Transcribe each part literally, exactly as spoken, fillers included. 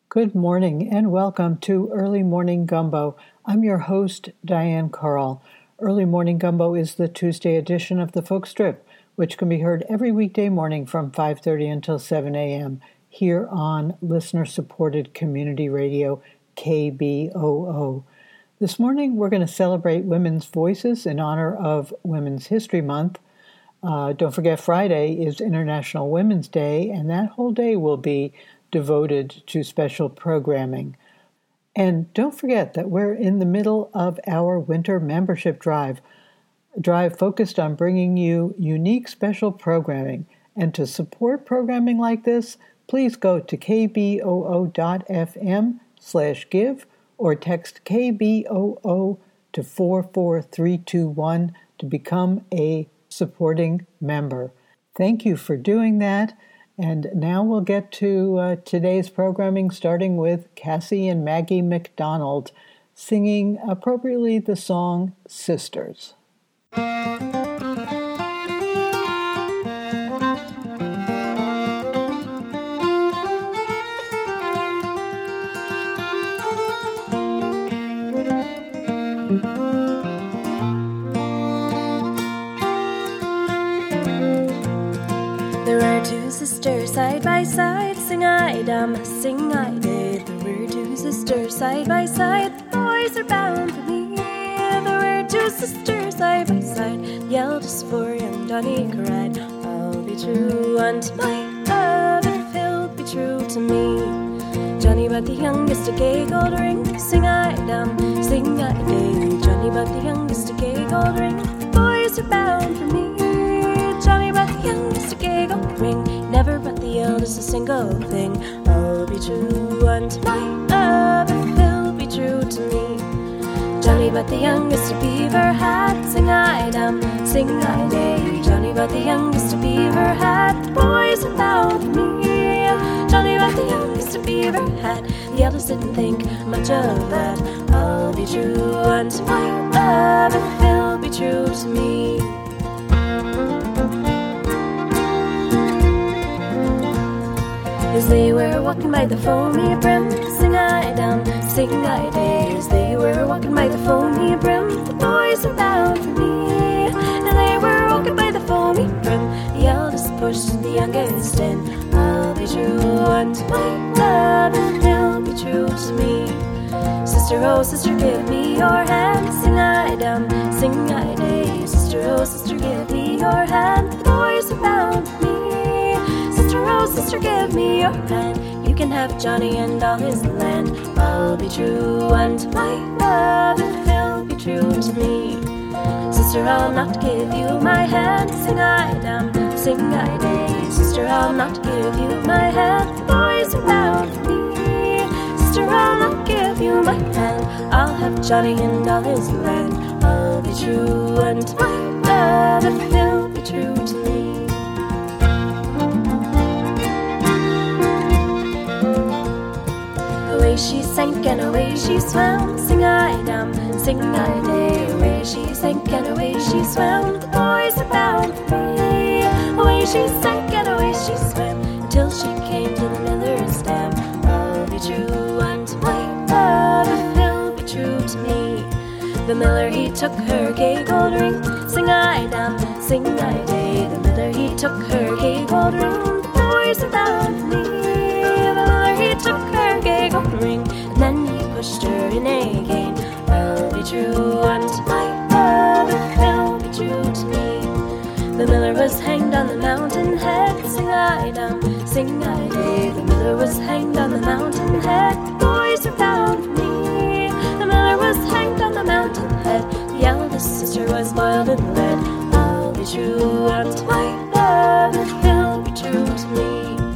Good morning and welcome to Early Morning Gumbo. I'm your host, Diane Carl. Early Morning Gumbo is the Tuesday edition of the Folk Strip, which can be heard every weekday morning from five thirty until seven a.m. here on listener-supported community radio K B O O. This morning we're going to celebrate women's voices in honor of Women's History Month. Uh, don't forget Friday is International Women's Day, and that whole day will be devoted to special programming. And don't forget that we're in the middle of our winter membership drive, a drive focused on bringing you unique special programming. And to support programming like this, please go to kboo.fm slash give or text K B O O to four four three two one to become a supporting member. Thank you for doing that. And now we'll get to uh, today's programming, starting with Cassie and Maggie McDonald singing appropriately the song Sisters. Sisters side by side, sing I dum, sing I did. There were two sisters side by side, the boys are bound for me. There were two sisters side by side, the eldest for young Johnny cried, I'll be true unto my love if he'll be true to me. Johnny bought the youngest a gay gold ring, sing I dum, sing I did. Johnny bought the youngest a gay gold ring, the boys are bound for me. Johnny brought the youngest a gay gold ring, never brought the eldest a single thing. I'll be true unto my love if he'll be true to me. Johnny brought the youngest a beaver hat, sing I dum, sing I day. Johnny brought the youngest a beaver hat, the boys are bound for me. Johnny brought the youngest a beaver hat, the eldest didn't think much of that. I'll be true unto my love if he'll be true to me. As they were walking by the foamy brim, sing I dum, sing I day. As they were walking by the foamy brim, the boys were bound for me. And they were walking by the foamy brim, the eldest pushed the youngest in. I'll be true unto my love and he'll be true to me. Sister, oh sister, give me your hand, sing I dum, sing I day. Sister, oh sister, give me your hand, the boys are bound for me. Sister, oh sister, give me your hand, you can have Johnny and all his land. I'll be true unto my love and he'll be true to me. Sister, I'll not give you my hand, sing I dum, sing I day. Sister, I'll not give you my hand, the boys are bound for me. Sister, I'll not give you my hand, I'll have Johnny and all his land. I'll be true unto my love and he'll be true to me. Away she sank and away she swam, sing I dum, sing I day. Away she sank and away she swam, the boys are bound for me. Away she sank and away she swam, until she came to the miller's dam. I'll be true unto my love if he'll be true to me. The miller he took her gay gold ring, sing I dum, sing I day. The miller he took her gay gold ring, the boys are bound for me. The miller he took her gay gold ring, and then he pushed her in again. I'll be true unto my love if he'll be true to me. The miller was hanged on the mountain head, sing I dum, sing I day. The miller was hanged on the mountain head, the boys are bound for me. The miller was hanged on the mountain head, the eldest sister was boiled in lead. I'll be true unto my love if he'll be true to me.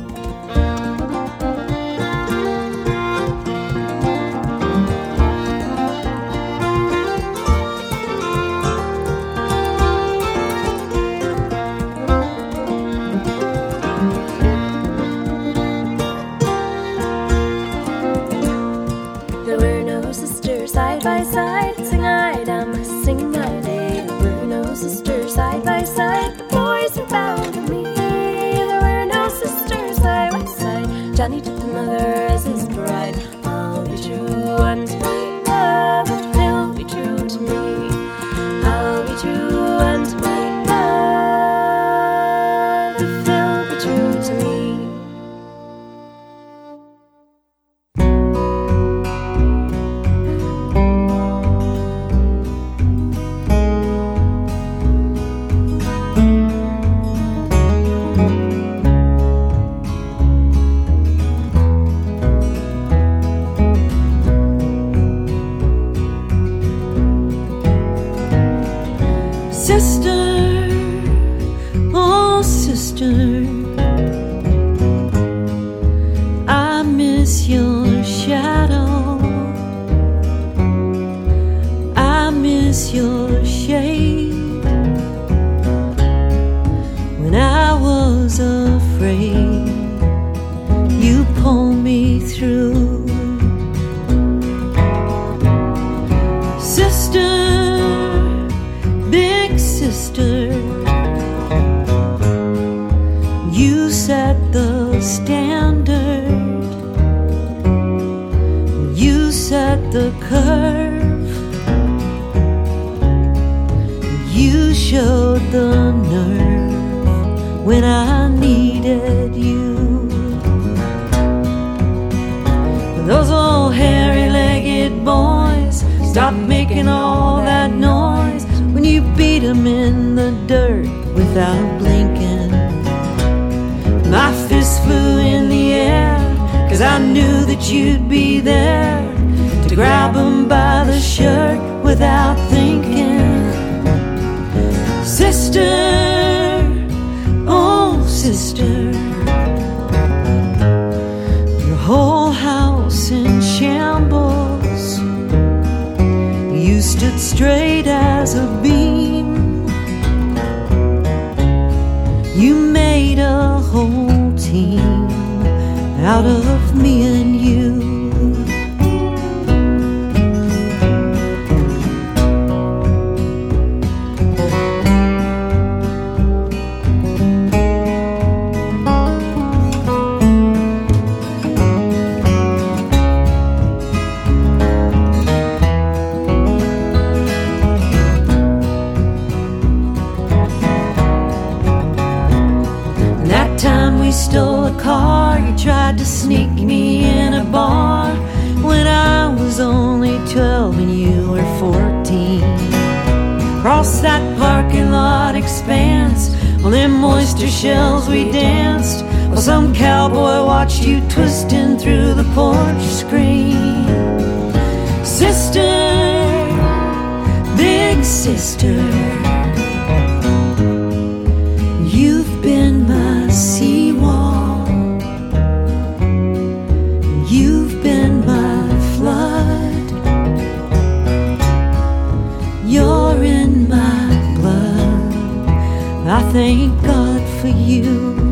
Side by side, sing I dum, sing I day. There were no sisters side by side, the boys are bound for me. There were no sisters side by side, Johnny took the mother as his bride. miss your shadow. I miss your shade. When I was afraid, you pulled me through. Sister, big sister, you set the standard. You set the curve. You showed the nerve when I needed you. Those old hairy-legged boys stopped making all that noise when you beat them in the dirt without blinking. My fist flew in the air, 'cause I knew that you'd be there to grab them by the shirt without thinking. Sister, oh sister, your whole house in shambles. You stood straight as a beam. You made a whole team out of me and you. Stole a car, you tried to sneak me in a bar when I was only twelve and you were fourteen. Across that parking lot expanse, on them oyster shells we danced, while some cowboy watched you twisting through the porch screen. Sister, big sister, you've been my seawall. You've been my flood. You're in my blood. I thank God for you.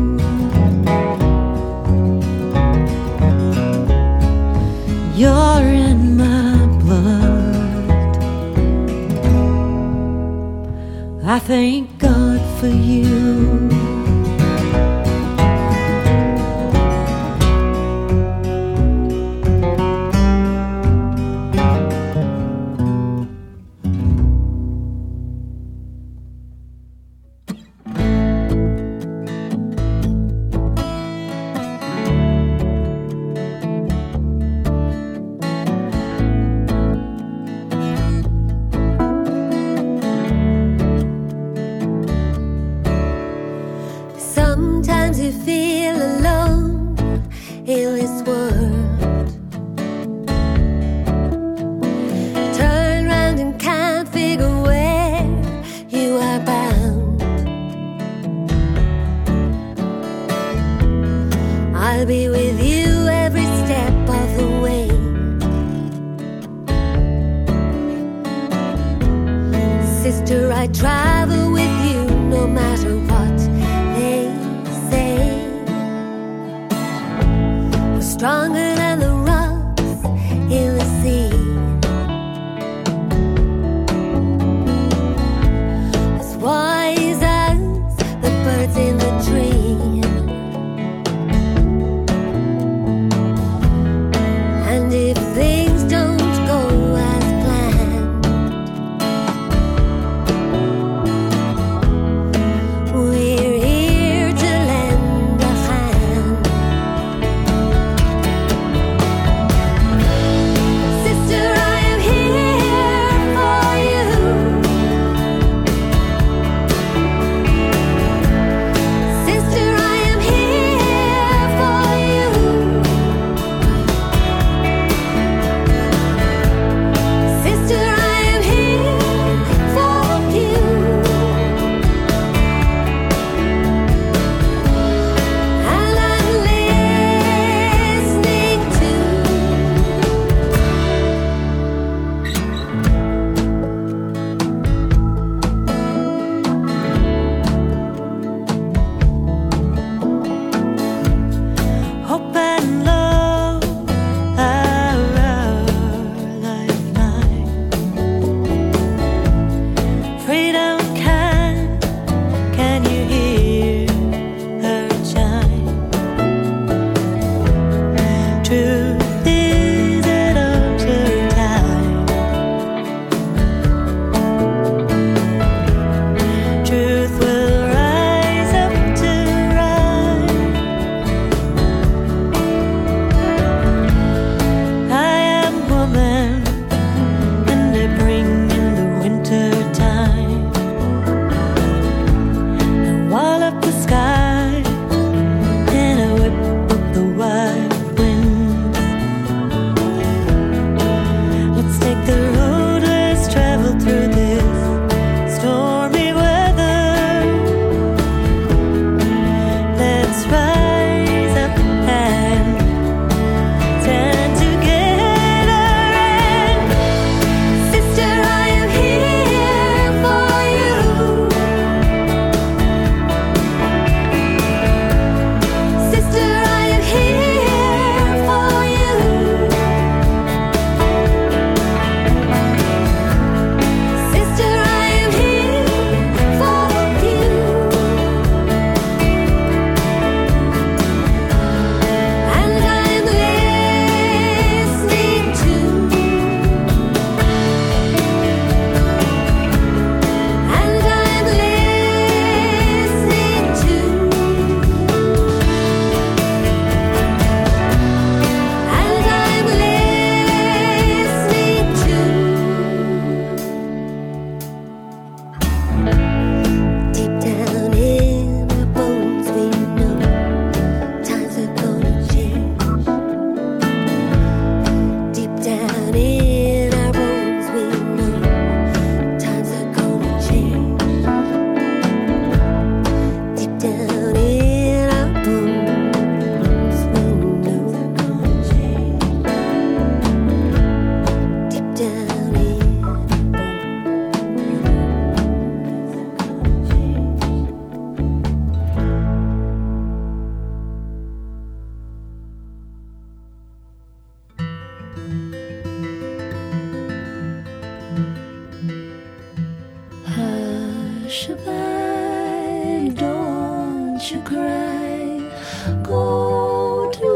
You're in my blood. I thank God for you.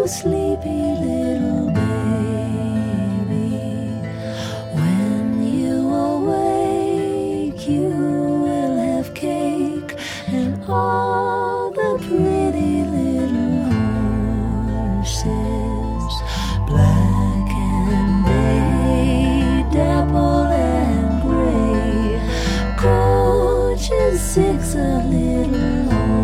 sleepy little baby. When you awake, you will have cake and all the pretty little horses, black and bay, dapple and gray, coaches six of little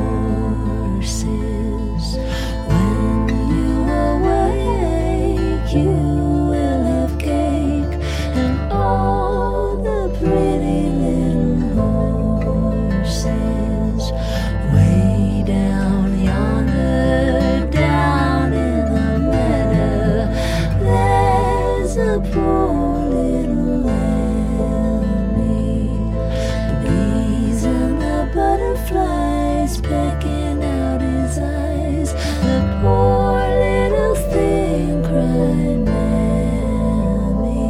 horses. When you awake, you will have cake and all the pretty little horses. Way down yonder, down in the meadow, there's a poor little lammy. The bees and the butterflies pecking out his eyes. The poor little thing cried, Mammy.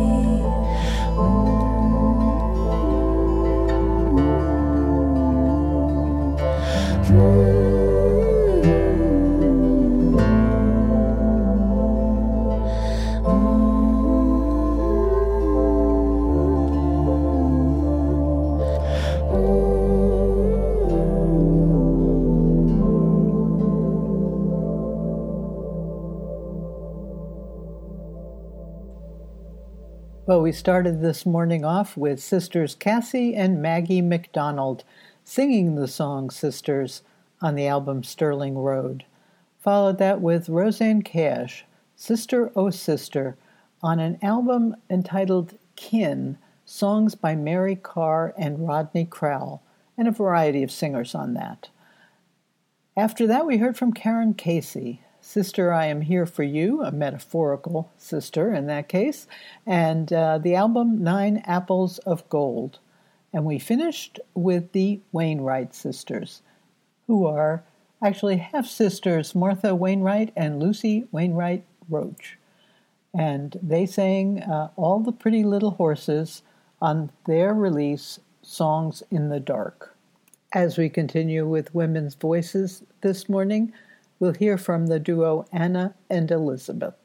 Well, we started this morning off with Sisters Cassie and Maggie McDonald singing the song Sisters on the album Sterling Road. Followed that with Rosanne Cash, Sister Oh Sister, on an album entitled Kin, songs by Mary Carr and Rodney Crowell, and a variety of singers on that. After that, we heard from Karen Casey, Sister, I Am Here for You, a metaphorical sister in that case, and uh, the album Nine Apples of Gold. And we finished with the Wainwright sisters, who are actually half-sisters, Martha Wainwright and Lucy Wainwright Roach. And they sang uh, All the Pretty Little Horses on their release, Songs in the Dark. As we continue with women's voices this morning, we'll hear from the duo Anna and Elizabeth.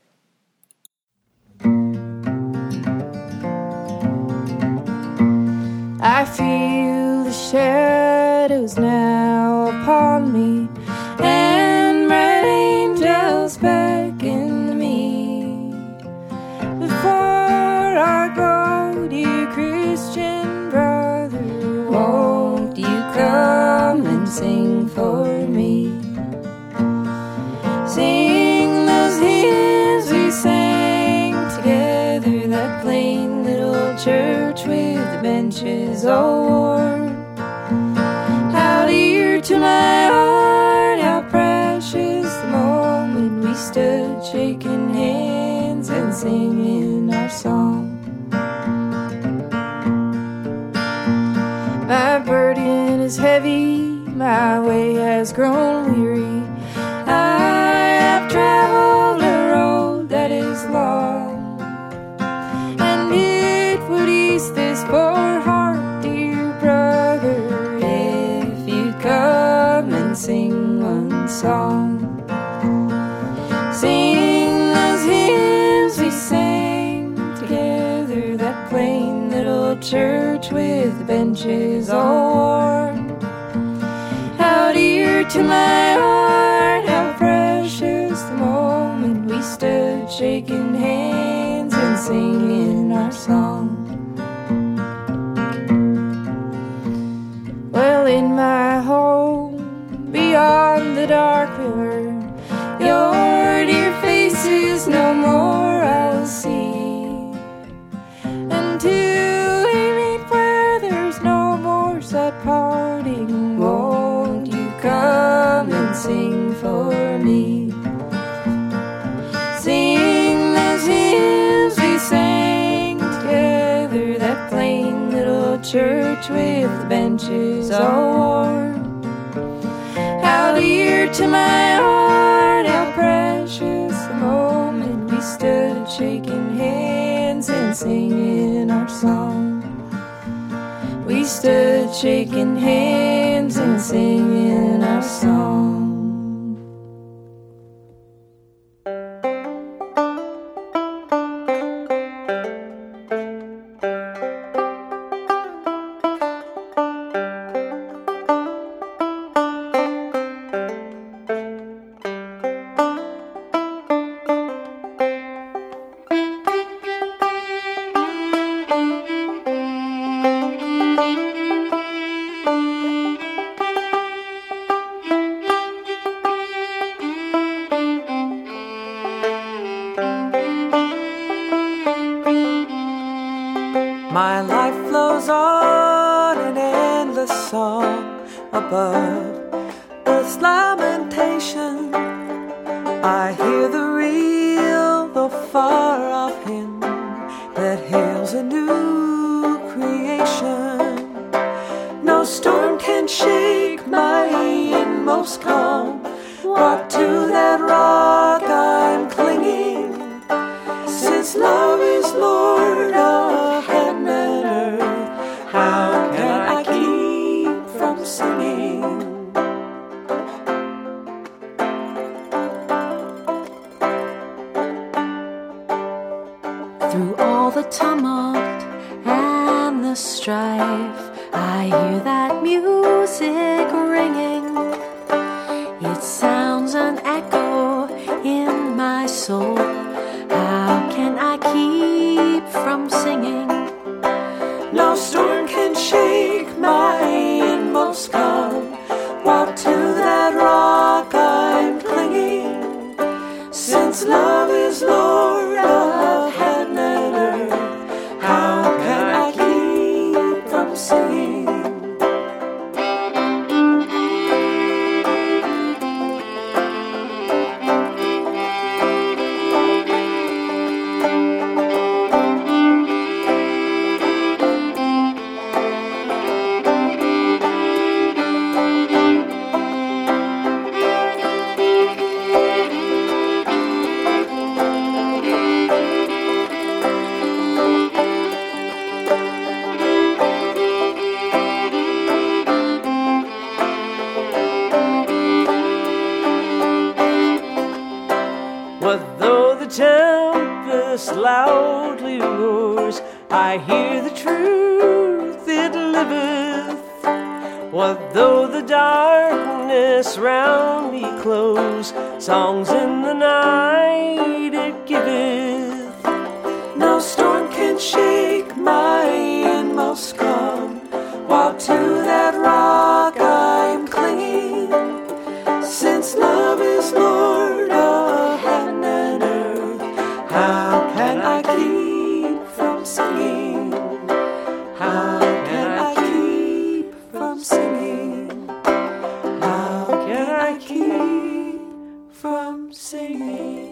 I feel the shadows now upon me, and bright angels beckon me. Before I go, dear Christian brother, won't you come and sing for me? Sing those hymns we sang together, that plain little church with the benches all worn. How dear to my heart, how precious the moment we stood shaking hands and singing our song. My burden is heavy, my way has grown weary. I have traveled a road that is long, and it would ease this poor heart, dear brother, if you come and sing one song. Sing those hymns we sang together, that plain little church with the benches all worn. How dear to my heart, how precious the moment we stood shaking hands and singing our song. Well, in my home beyond the dark river, your dear face is no more I'll see. Until we meet where there's no more sad parting, won't you come and sing for me? Sing those hymns we sang together, that plain little church with the benches all worn. How dear to my heart, how precious the moment we stood shaking hands and singing our song. We stood shaking hands and singing our song. My life flows on an endless song above earth's lamentation. I hear the real, though far-off hymn that hails a new creation. No storm can shake my inmost calm, what to that rock I'm clinging, since love is Lord of heaven and earth. How can I keep from singing? Through all the tumult and the strife, I hear that music ringing. It sounds an echo in my soul. How can I keep from singing? No storm can shake my inmost calm, what to that rock I'm clinging, since love is Lord of heaven and earth. How can I keep from singing? What though the tempest loudly roars, I hear the truth, it liveth. What though the darkness round me close, songs in the night it giveth. No storm can shake my inmost calm, while to that rock I'm clinging, since love is Lord of heaven and earth. How can I keep from singing? How can I keep from singing? How can I keep from singing?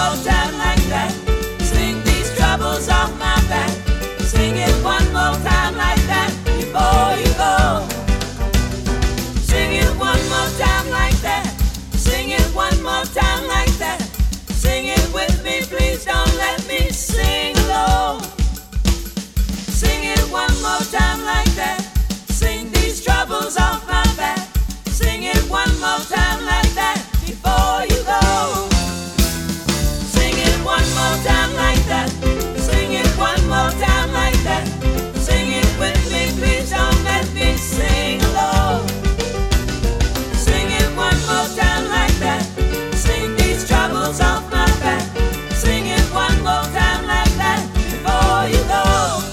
more time like that. Sing these troubles off my back. Sing it one more time like that before you go. Sing it one more time like that. Sing it one more time like that. Sing it with me, please don't let me sing alone. Sing it one more time like that. Sing these troubles off my back. Sing it one more time like that before you go. Sing it one more time like that. Sing it one more time like that. Sing it with me, please don't let me sing alone. Sing it one more time like that. Sing these troubles off my back. Sing it one more time like that before you go.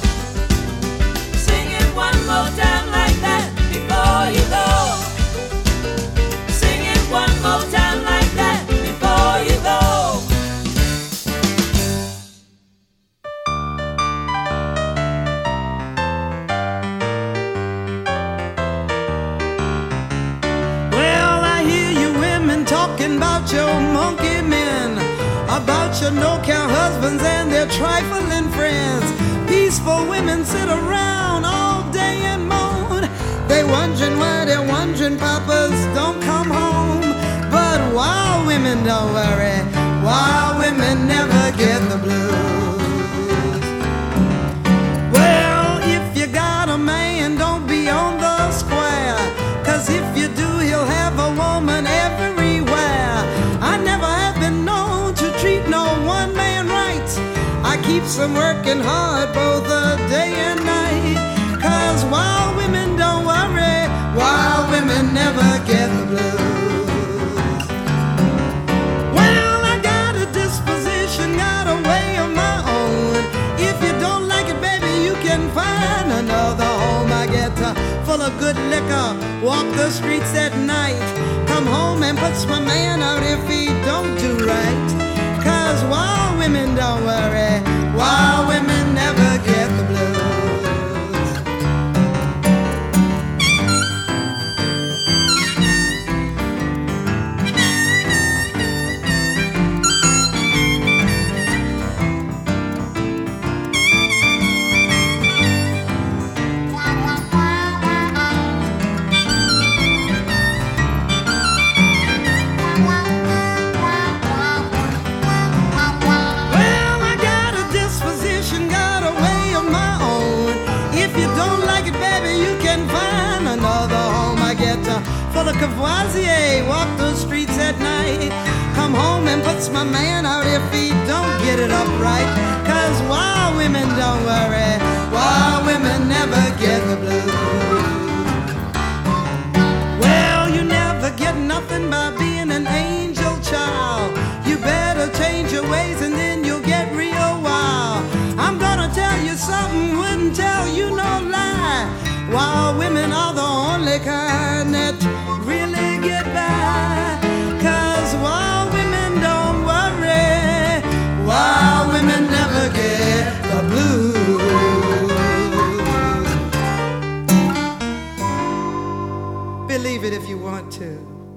Sing it one more time like that before you go. Sing it one more time like that before you go. Well, I hear you women talking about your monkey men, about your no-count husbands and their trifling friends. Peaceful women sit around all day and moan. They wondering why they're wondering papas don't come home. But wild women don't worry, wild women never get the blues. Well, if you got a man, don't be on the square, 'cause if you do, he'll have a woman everywhere. I never have been known to treat no one man right. I keeps them working hard both a day and night, 'cause wild women don't worry, wild women never get the blues. Well, I got a disposition, got a way of my own. If you don't like it, baby, you can find another home. I get uh, full of good liquor, walk the streets at night, come home and puts my man out if he don't do right. 'Cause wild women don't worry, wild women never get the blues. Well, I got a disposition, got a way of my own. If you don't like it, baby, you can find another home. I get uh, full of Cavoisier, walk the streets at night, come home and puts my man out if he don't get it up right. 'Cause wild women don't worry, wild women never get the blues. Well, you never get nothing by being an angel child. You better change your ways and then you'll get real wild. I'm gonna tell you something, wouldn't tell you no lie. Wild women are the only kind that really get by. 'Cause wild women don't worry, wild women never get the blues. Believe it if you want to.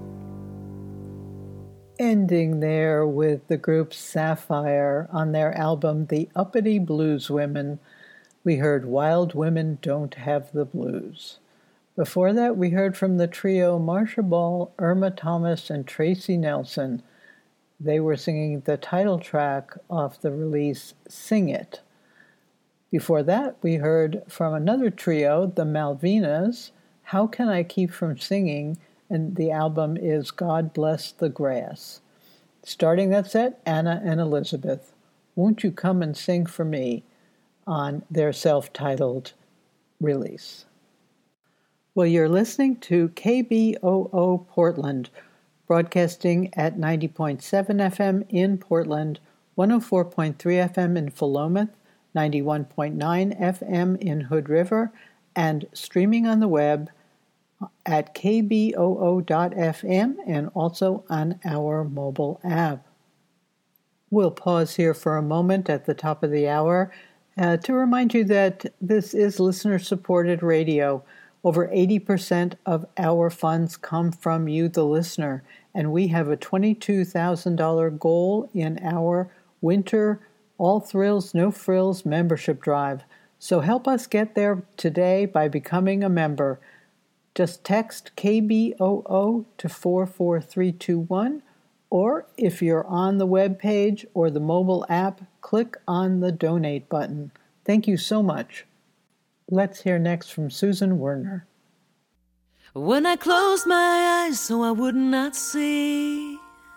Ending there with the group Sapphire on their album The Uppity Blues Women, we heard Wild Women Don't Have the Blues. Before that, we heard from the trio Marcia Ball, Irma Thomas, and Tracy Nelson. They were singing the title track off the release Sing It. Before that, we heard from another trio, the Malvinas, How Can I Keep From Singing? And the album is God Bless the Grass. Starting that set, Anna and Elizabeth, Won't You Come and Sing For Me, on their self-titled release. Well, you're listening to K B O O Portland, broadcasting at ninety point seven F M in Portland, one oh four point three F M in Philomath, ninety-one point nine F M in Hood River, and streaming on the web at k b o o dot f m and also on our mobile app. We'll pause here for a moment at the top of the hour uh, to remind you that this is listener-supported radio. Over eighty percent of our funds come from you, the listener, and we have a twenty-two thousand dollars goal in our winter All Thrills, No Frills membership drive. So help us get there today by becoming a member. Just text K B O O to four four three two one, or if you're on the web page or the mobile app, click on the donate button. Thank you so much. Let's hear next from Susan Werner. When I closed my eyes so I would not see,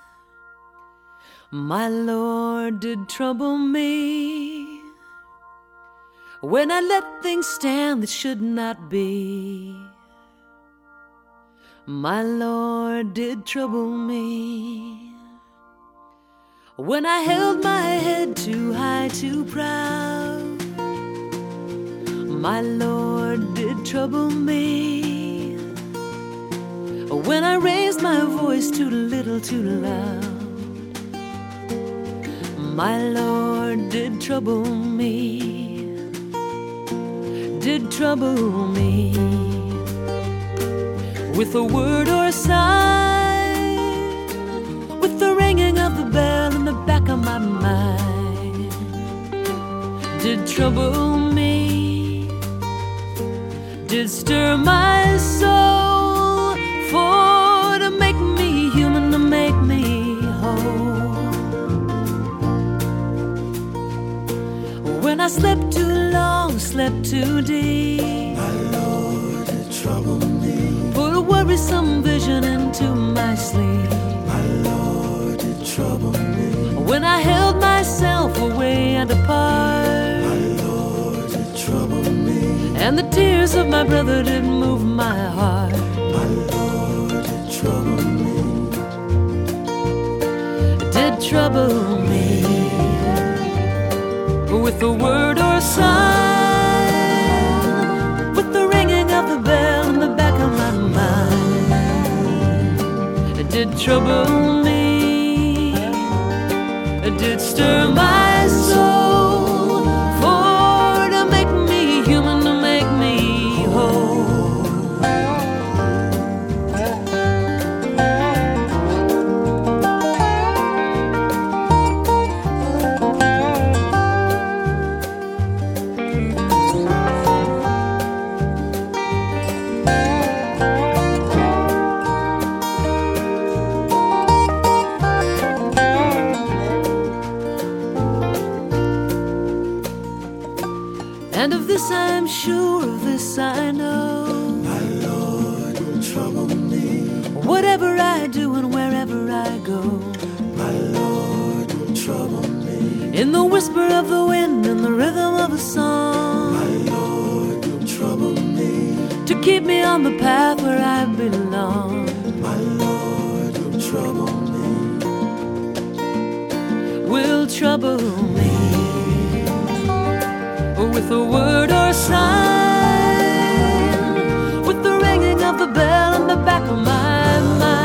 my Lord did trouble me. When I let things stand that should not be, my Lord did trouble me. When I held my head too high, too proud, my Lord did trouble me. When I raised my voice too little, too loud, my Lord did trouble me, did trouble me. With a word or a sign, with the ringing of the bell in the back of my mind, did trouble me, did stir my soul, for to make me human, to make me whole. When I slept too long, slept too deep, my Lord did trouble me. Put a worrisome vision into my sleep, my Lord did trouble me. When I held myself away and apart, my Lord did trouble me. And the tears of my brother did move my heart, my Lord did trouble me, did trouble me. With a word or sign, with the ringing of the bell in the back of my mind, it did trouble me, it did stir my soul, for to make me human, to make me whole. And of this I'm sure, of this I know, my Lord will trouble me. Whatever I do and wherever I go, my Lord will trouble me. In the whisper of the wind and the rhythm of a song, my Lord will trouble me. To keep me on the path where I belong, my Lord will trouble me, will trouble me. With a word or sign, with the ringing of the bell in the back of my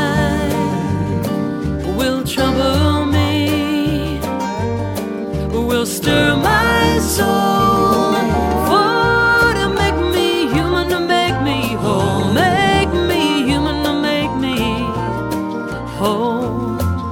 mind, will trouble me, will stir my soul, for to make me human, to make me whole, make me human, to make me whole.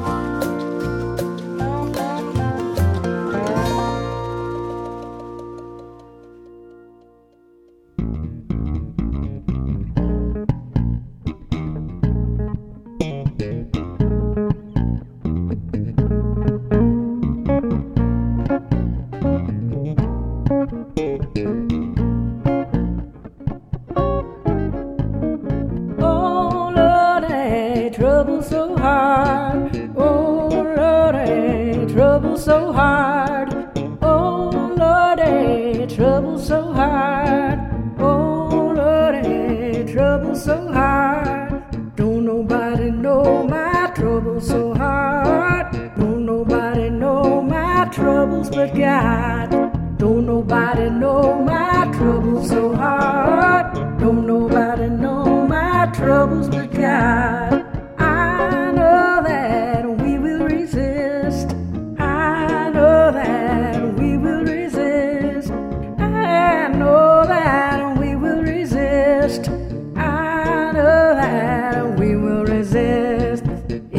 Oh Lordy, trouble so hard. Oh Lordy, trouble so hard. Oh Lordy, trouble so hard. Oh Lordy, trouble so hard. Don't nobody know my trouble so hard. Don't nobody know my troubles but God. Don't nobody know my troubles so hard. Don't nobody know my troubles but God. I know that we will resist. I know that we will resist. I know that we will resist. I know that we will resist.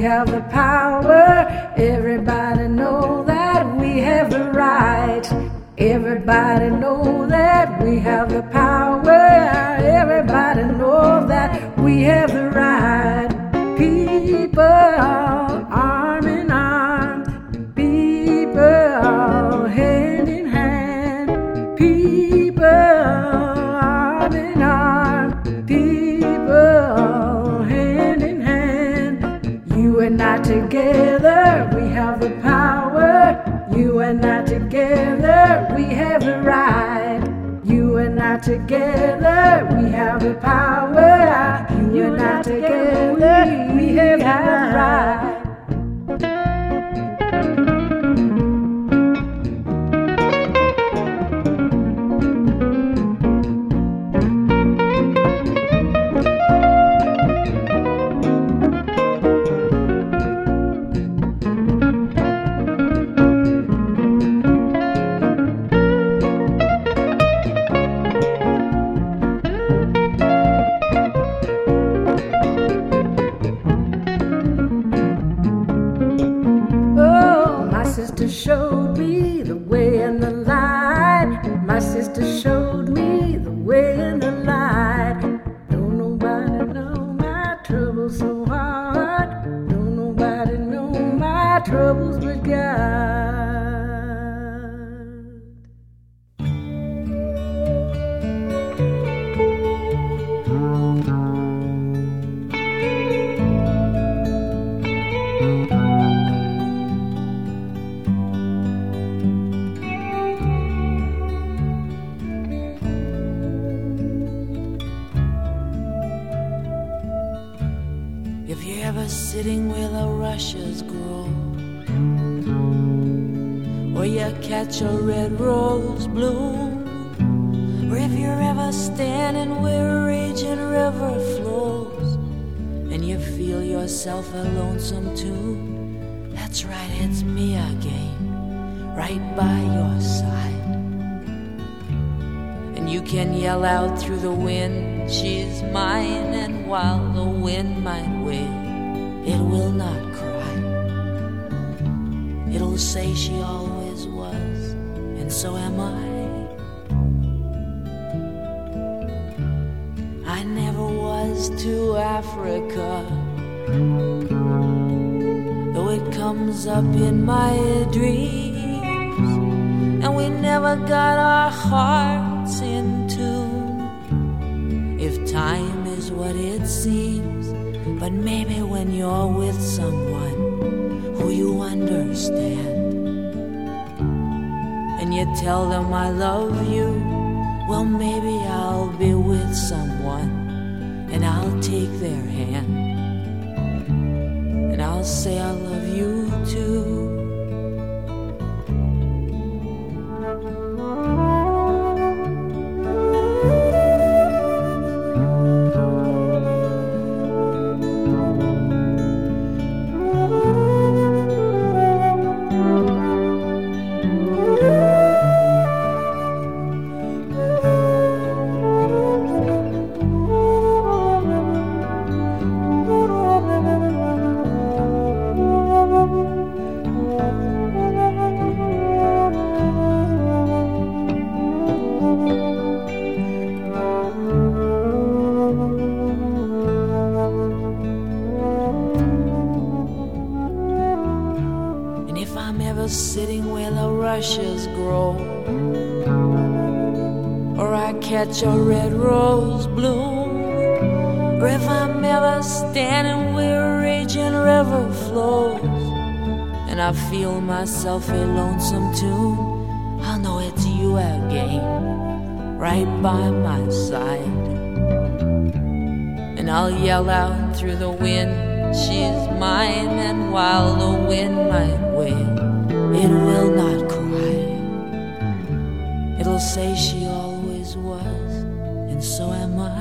have the power. Everybody know that we have the right. Everybody know that we have the power. Everybody know that we have the right. People, arm in arm. People, hand in hand. People, arm in arm. People, hand in hand. You and I together, we have the power. You and I together, we have the right. You and I together, we have the power. You and I together, we have the right. Showed me the way and the light. My sister showed me the way and the light. Don't nobody know my troubles so hard. Don't nobody know my troubles but God. Sitting where the rushes grow, or you catch a red rose bloom, or if you're ever standing where a raging river flows, and you feel yourself a lonesome too, that's right, it's me again, right by your side. And you can yell out through the wind, she's mine, and while the wind might wail, it will not cry. It'll say she always was, and so am I. I never was to Africa, though it comes up in my dreams, and we never got our hearts in tune. If time is what it seems, but maybe when you're with someone who you understand, and you tell them I love you, well, maybe I'll be with someone, and I'll take their hand, and I'll say I love you too. Sitting where the rushes grow, or I catch a red rose bloom, or if I'm ever standing where a raging river flows, and I feel myself a lonesome tune, I'll know it's you again, right by my side. And I'll yell out through the wind, she's mine, and while the wind might wail, it will not cry. It'll say she always was, and so am I.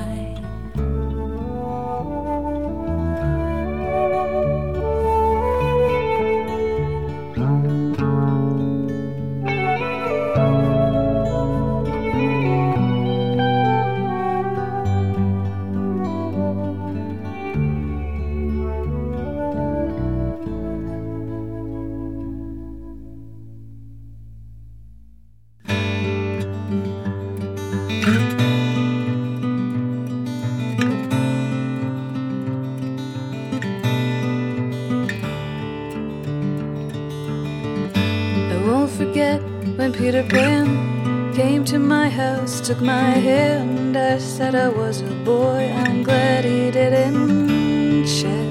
forget when Peter Pan came to my house, took my hand. I said I was a boy, I'm glad he didn't check.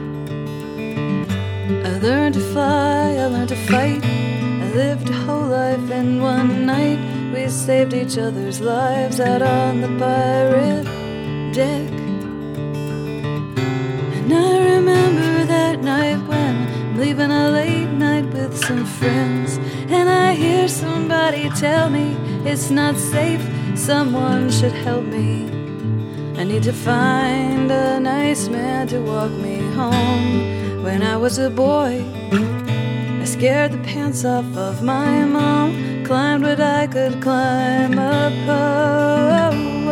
I learned to fly, I learned to fight. I lived a whole life in one night. We saved each other's lives out on the pirate deck. And I remember that night when I'm leaving a late night with some friends, and I hear somebody tell me it's not safe, someone should help me. I need to find a nice man to walk me home. When I was a boy, I scared the pants off of my mom, climbed what I could climb up on.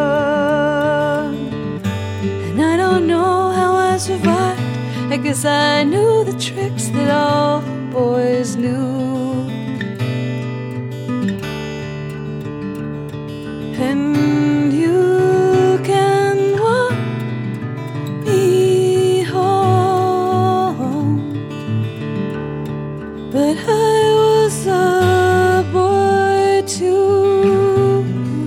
And I don't know how I survived. I guess I knew the tricks that all boys knew. And you can walk me home, but I was a boy too.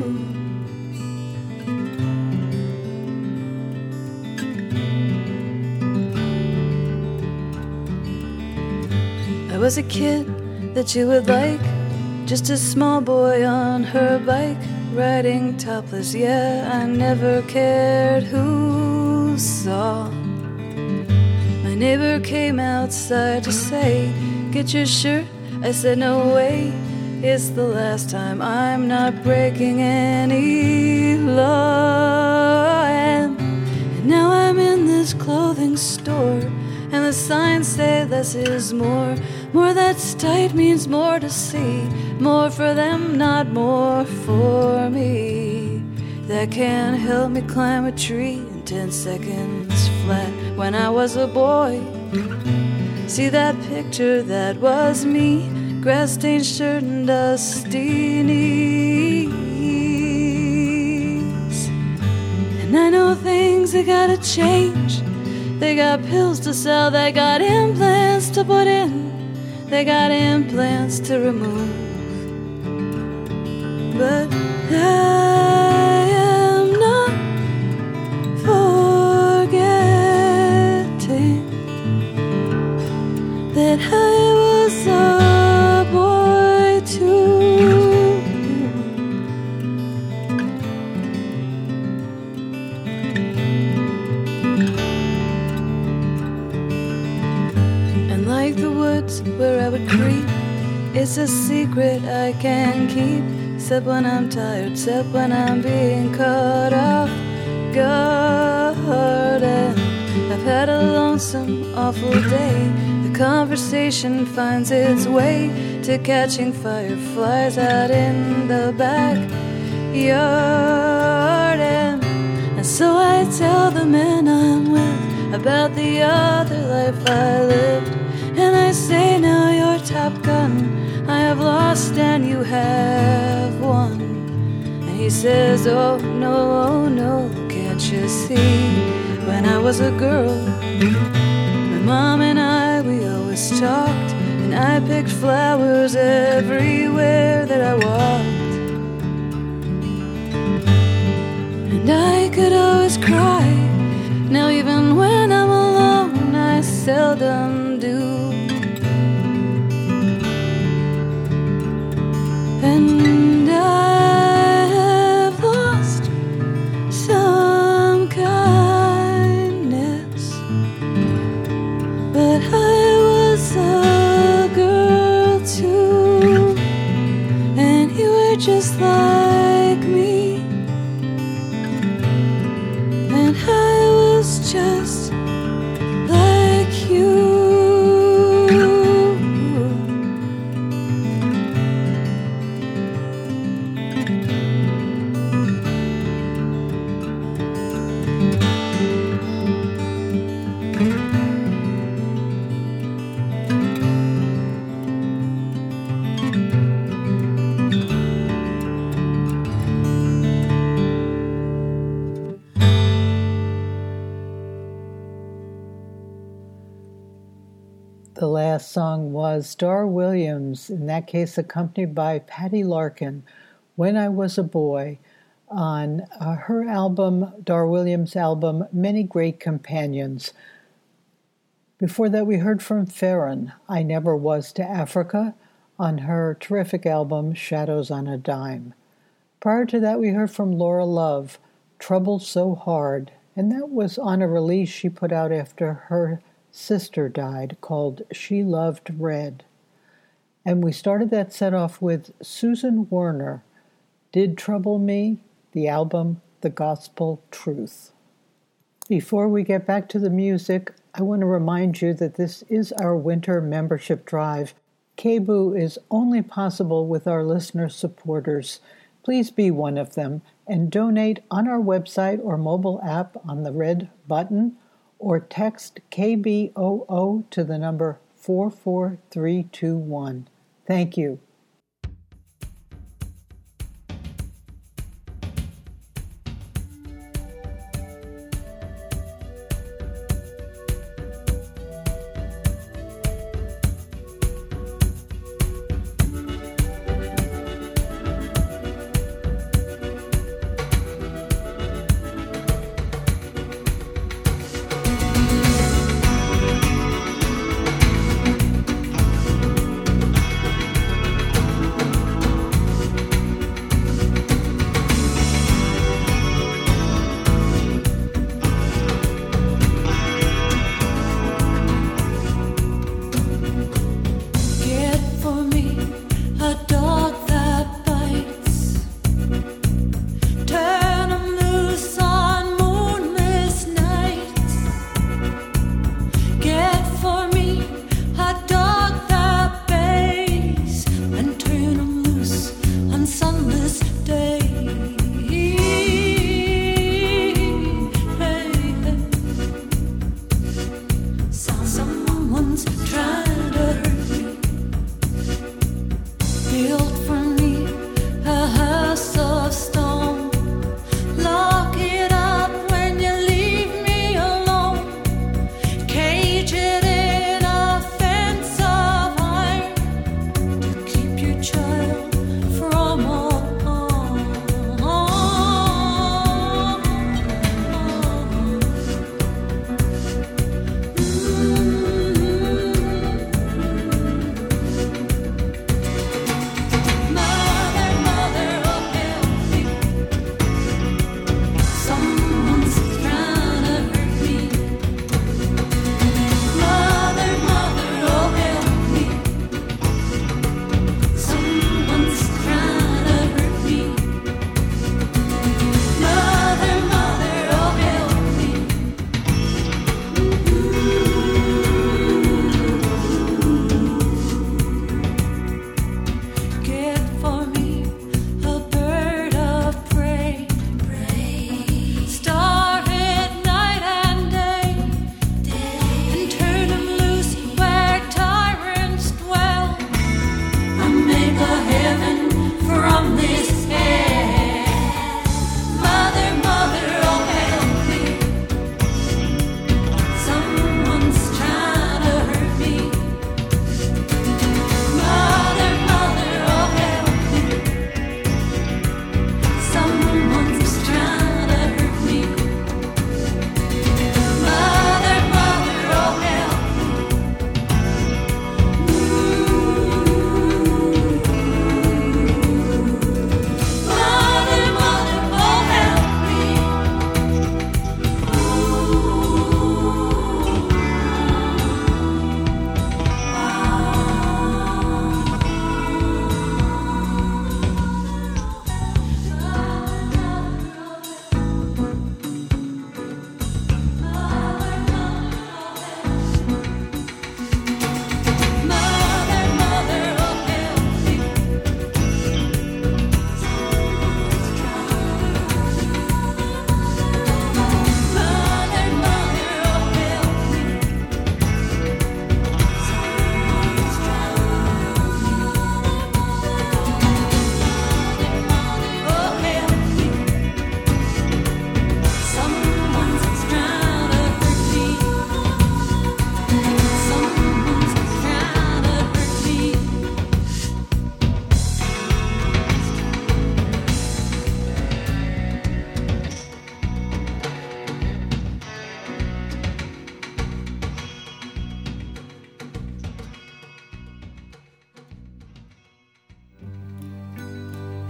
I was a kid that you would like, just a small boy on her bike, riding topless. Yeah, I never cared who saw. My neighbor came outside to say, get your shirt. I said, no way, it's the last time. I'm not breaking any law. And now I'm in this clothing store, and the signs say less is more. More that's tight means more to see. More for them, not more for me. That can help me climb a tree in ten seconds flat. When I was a boy, see that picture, that was me. Grass-stained shirt and dusty knees. And I know things that gotta change. They got pills to sell, they got implants to put in, they got implants to remove. But I am not forgetting that I was a boy too. And like the woods where I would creep, it's a secret I can't keep. Except when I'm tired, except when I'm being caught off guard. And I've had a lonesome, awful day. The conversation finds its way to catching fireflies out in the backyard. And, and so I tell the men I'm with about the other life I lived. And I say, now you're Top Gun, I have lost and you have won. And he says, oh no, oh no, can't you see? When I was a girl, my mom and I, we always talked, and I picked flowers everywhere that I walked. And I could always cry. Now even when I'm alone, I seldom do. And I have lost some kindness, but I was a girl too, and you were just like me, and I was just like you. last song was Dar Williams, in that case accompanied by Patty Larkin, When I Was a Boy, on uh, her album, Dar Williams' album, Many Great Companions. Before that, we heard from Farron, I Never Was to Africa, on her terrific album, Shadows on a Dime. Prior to that, we heard from Laura Love, Trouble So Hard, and that was on a release she put out after her sister died, called She Loved Red. And we started that set off with Susan Werner, Did Trouble Me, the album The Gospel Truth. Before we get back to the music, I want to remind you that this is our winter membership drive. K B O O is only possible with our listener supporters. Please be one of them and donate on our website or mobile app on the red button, or text K B O O to the number four four three two one. Thank you.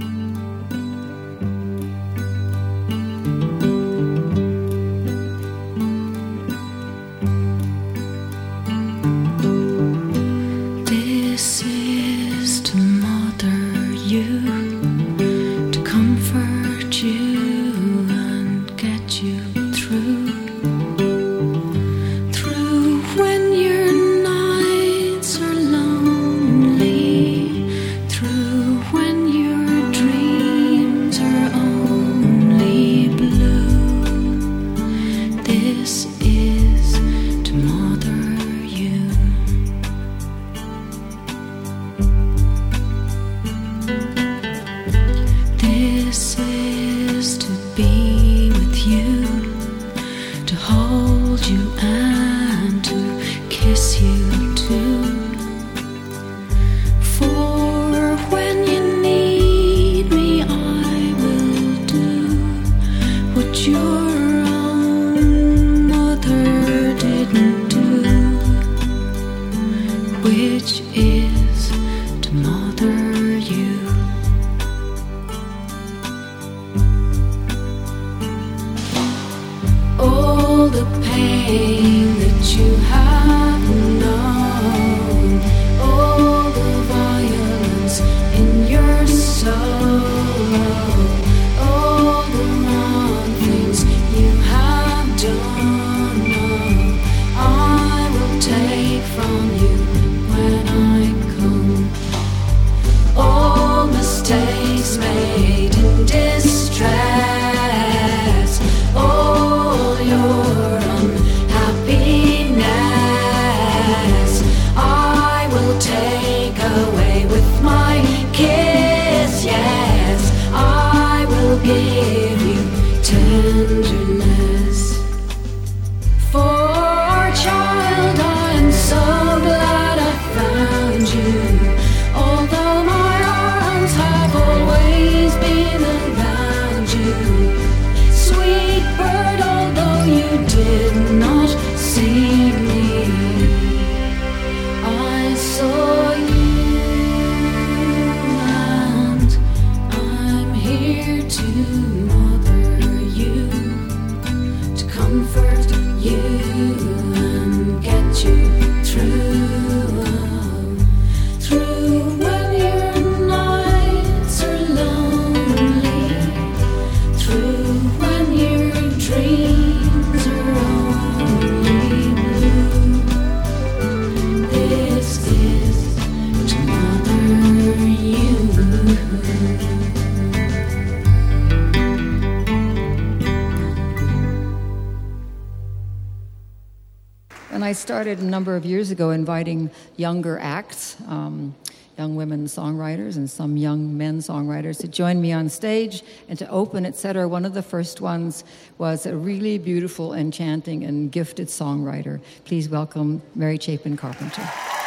I started a number of years ago inviting younger acts, um, young women songwriters and some young men songwriters to join me on stage and to open, et cetera. One of the first ones was a really beautiful, enchanting, and gifted songwriter. Please welcome Mary Chapin Carpenter.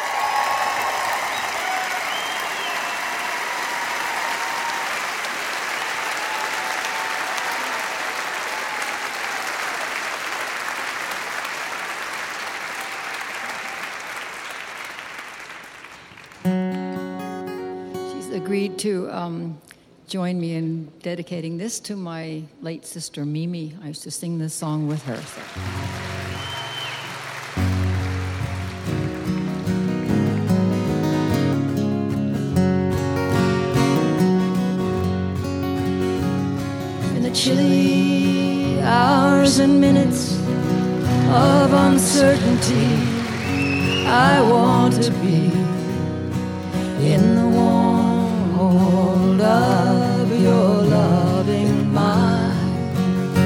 Agreed to um, join me in dedicating this to my late sister Mimi. I used to sing this song with her. So. In the chilly hours and minutes of uncertainty, I want to be in the warm hold of your loving mind,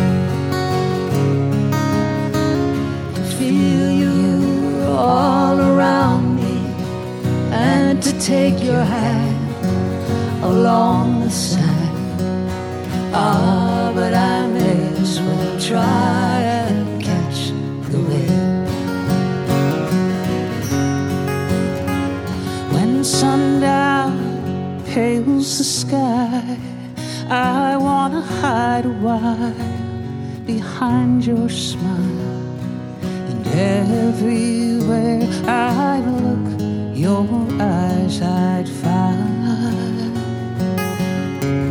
to feel you all around me, and to take your hand along the sand. Ah, but I may as well try and catch the wind. When sundown pales the sky, I wanna hide a while behind your smile, and everywhere I look, your eyes I'd find.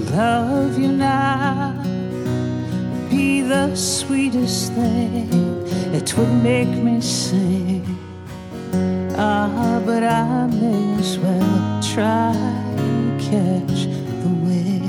love you now would be the sweetest thing. It would make me sing. Ah, but I may as well try and catch the wind.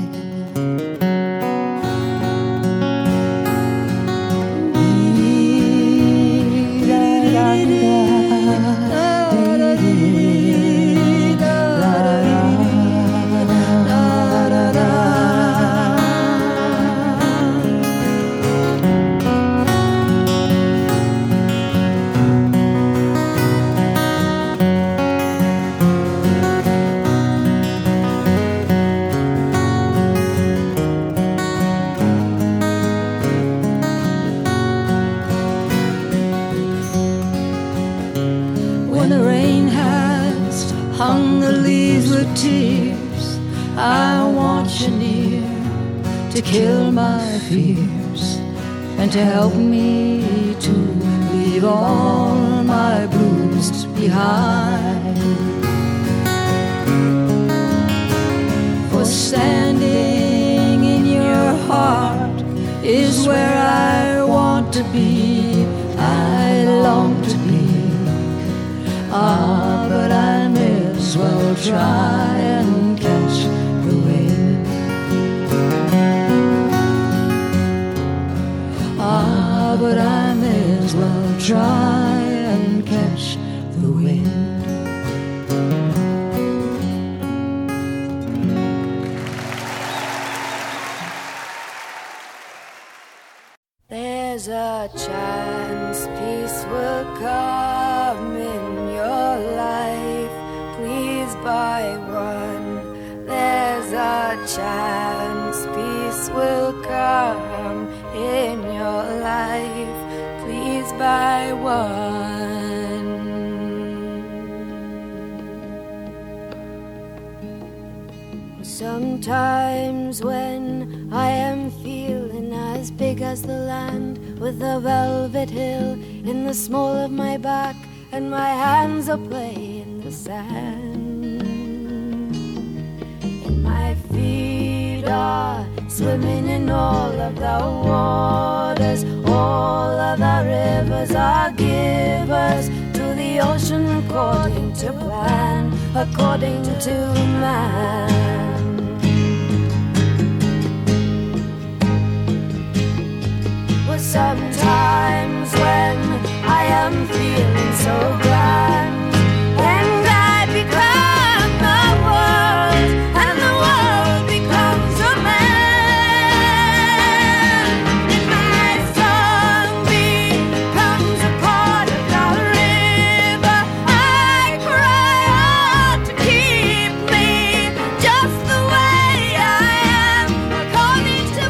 I want you near to kill my fears and to help me to leave all my blues behind. For standing in your heart is where I want to be, I long to be. Ah, but I may as well try and catch the wind. Ah, but I may as well try and catch the wind. There's a chance peace will come in your life, please buy one. There's a chance peace will come in your life, please buy one. Sometimes when I am feeling as big as the land, with a velvet hill in the small of my back, and my hands are playing the sand, and my feet are swimming in all of the waters, all of the rivers are givers to the ocean according to plan, according to man. Well, sometimes when I am feeling so grand, and I become the world, and the world becomes a man, and my song becomes a part of the river, I cry out to keep me just the way I am, according to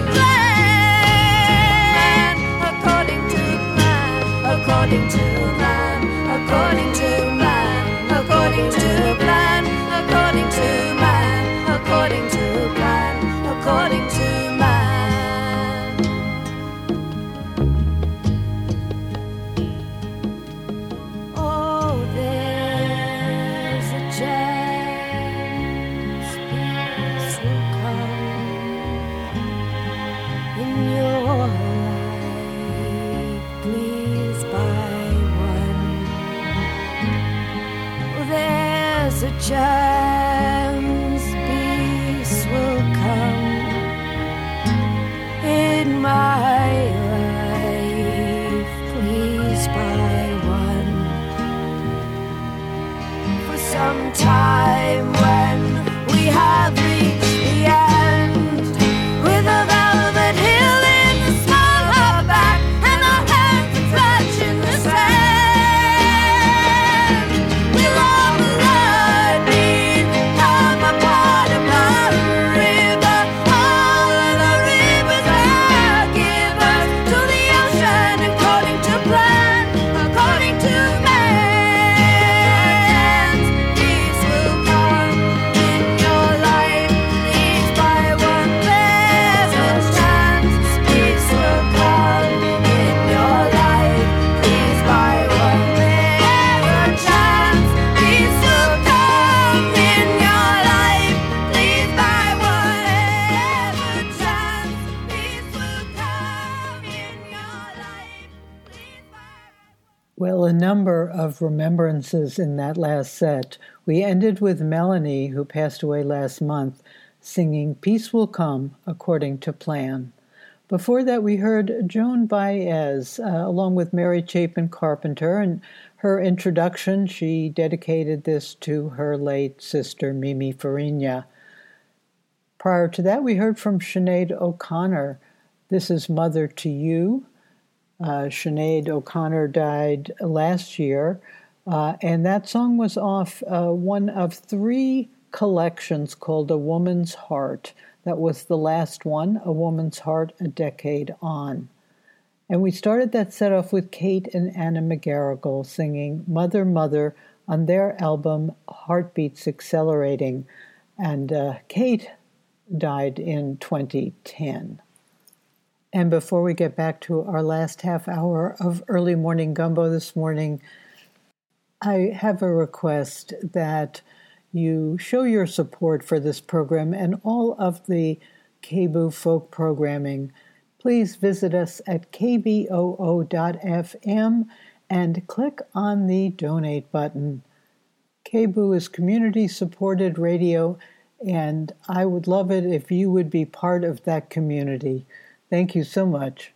plan, according to plan, according to man, according to man, according to plan, according to man, according to plan, according to man. Oh, there's a chance peace will come in your life, please buy one. There's a chance peace will come in my life, please buy one. For some time when we have reached the end, with a velvet hill in the small of our back, and our hands are touching the sand, we'll all blood become a part of the river, all of the rivers are givers to the ocean, according to plan, according to man. Peace will number of remembrances in that last set. We ended with Melanie, who passed away last month, singing Peace Will Come According to Plan. Before that, we heard Joan Baez, uh, along with Mary Chapin Carpenter, and her introduction, she dedicated this to her late sister, Mimi Farina. Prior to that, we heard from Sinead O'Connor. This is Mother to You. Uh, Sinead O'Connor died last year, uh, and that song was off uh, one of three collections called A Woman's Heart. That was the last one, A Woman's Heart, A Decade On. And we started that set off with Kate and Anna McGarrigle singing Mother, Mother on their album Heartbeats Accelerating. And uh, Kate died in twenty ten. And before we get back to our last half hour of Early Morning Gumbo this morning, I have a request that you show your support for this program and all of the K B O O folk programming. Please visit us at k b o o dot f m and click on the donate button. K B O O is community-supported radio, and I would love it if you would be part of that community. Thank you so much.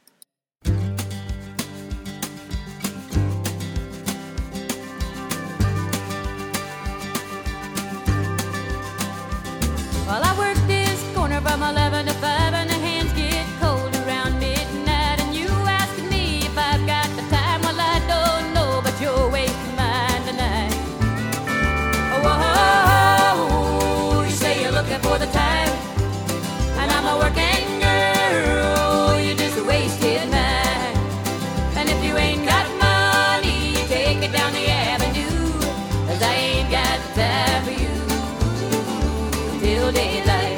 Well, I work this corner from eleven to five, and the hands get cold around midnight. And you asking me if I've got the time? Well, I don't know, but you're wasting mine tonight. Oh, you say you're looking for the time, and I'm a working girl. You just wasted mine. And if you ain't got money, take it down the avenue, 'cause I ain't got the time for you till daylight.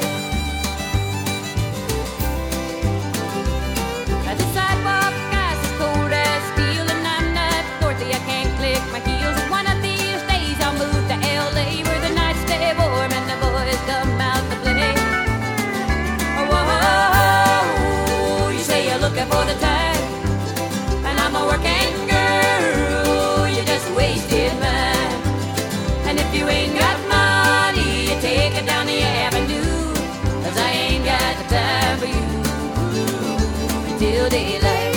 At the sidewalk, ice is cold as steel, and I'm not Dorothy, I can't click my heels. And one of these days I'll move to L A, where the nights stay warm and the boys come out to play. Oh, you say you're looking for the time, and I'm a working girl. You just wasted mine. And if you ain't got money, you take it down the avenue, 'cause I ain't got the time for you till daylight.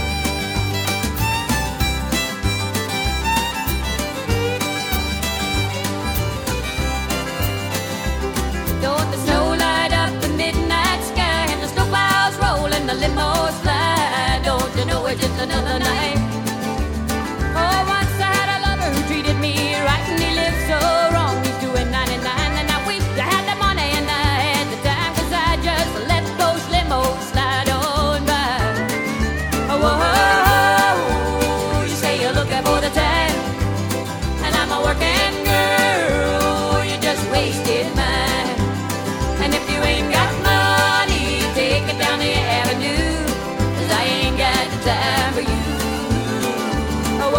Don't the snow light up the midnight sky, and the snow clouds roll and the limos fly? Don't you know it's just another night? Oh, once I had a lover who treated me right, and he lived so wrong. He's doing ninety-nine, and I wish I had the money and I had the time, 'cause I just let those limos slide on by. Oh, you say you're looking for the time, and I'm a working girl. You just wasted mine. And if you ain't got money, take it down the avenue, 'cause I ain't got the time for you. Oh,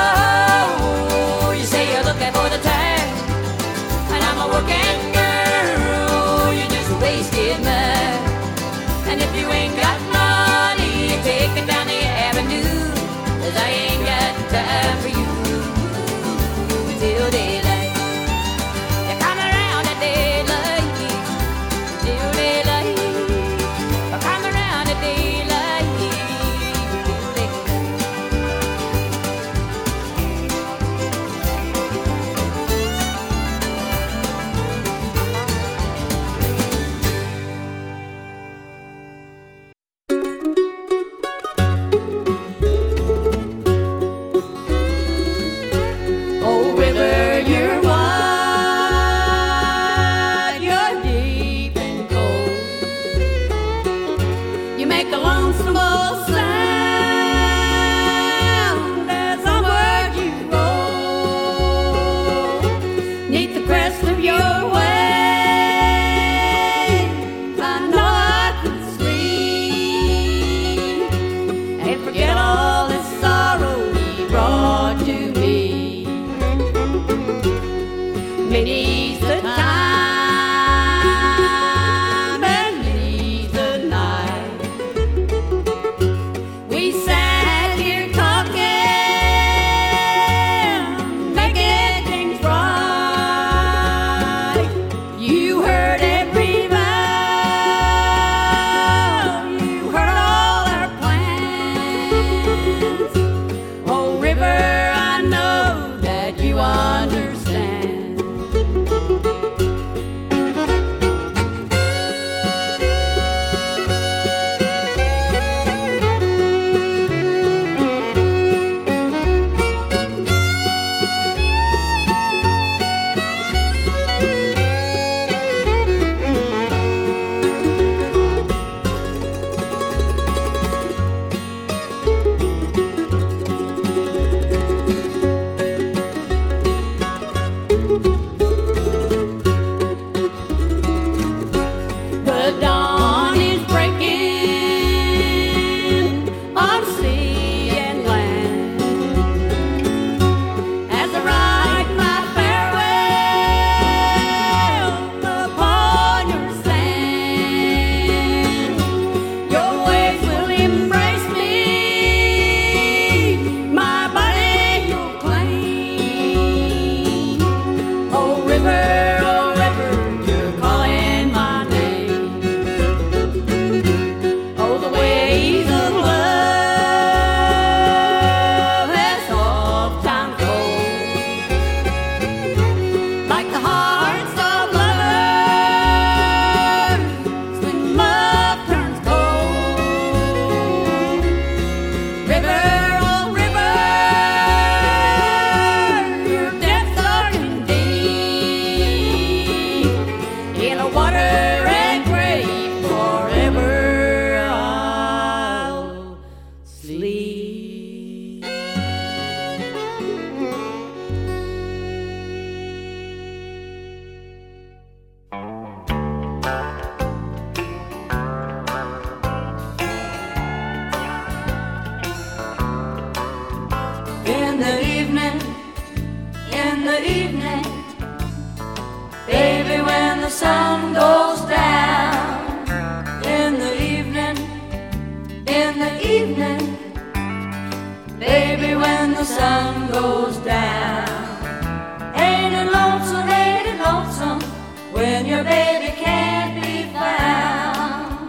you say you're looking for the time, and I'm a working girl. You just wasted mine. And if you ain't got money, take it down the avenue, 'cause I ain't got the time for you till daylight. You come around at daylight, till daylight. You come around at daylight, till daylight. Oh, river, you're wide, you're deep and cold. You make a lonesome old sound as onward you roll. Neath the crest of your wave, I know I could sleep and forget all this sorrow he brought to me. Many's the time and many's the night we sat here talking in the evening, baby, when the sun goes down. In the evening, in the evening, baby, when the sun goes down. Ain't it lonesome, ain't it lonesome, when your baby can't be found.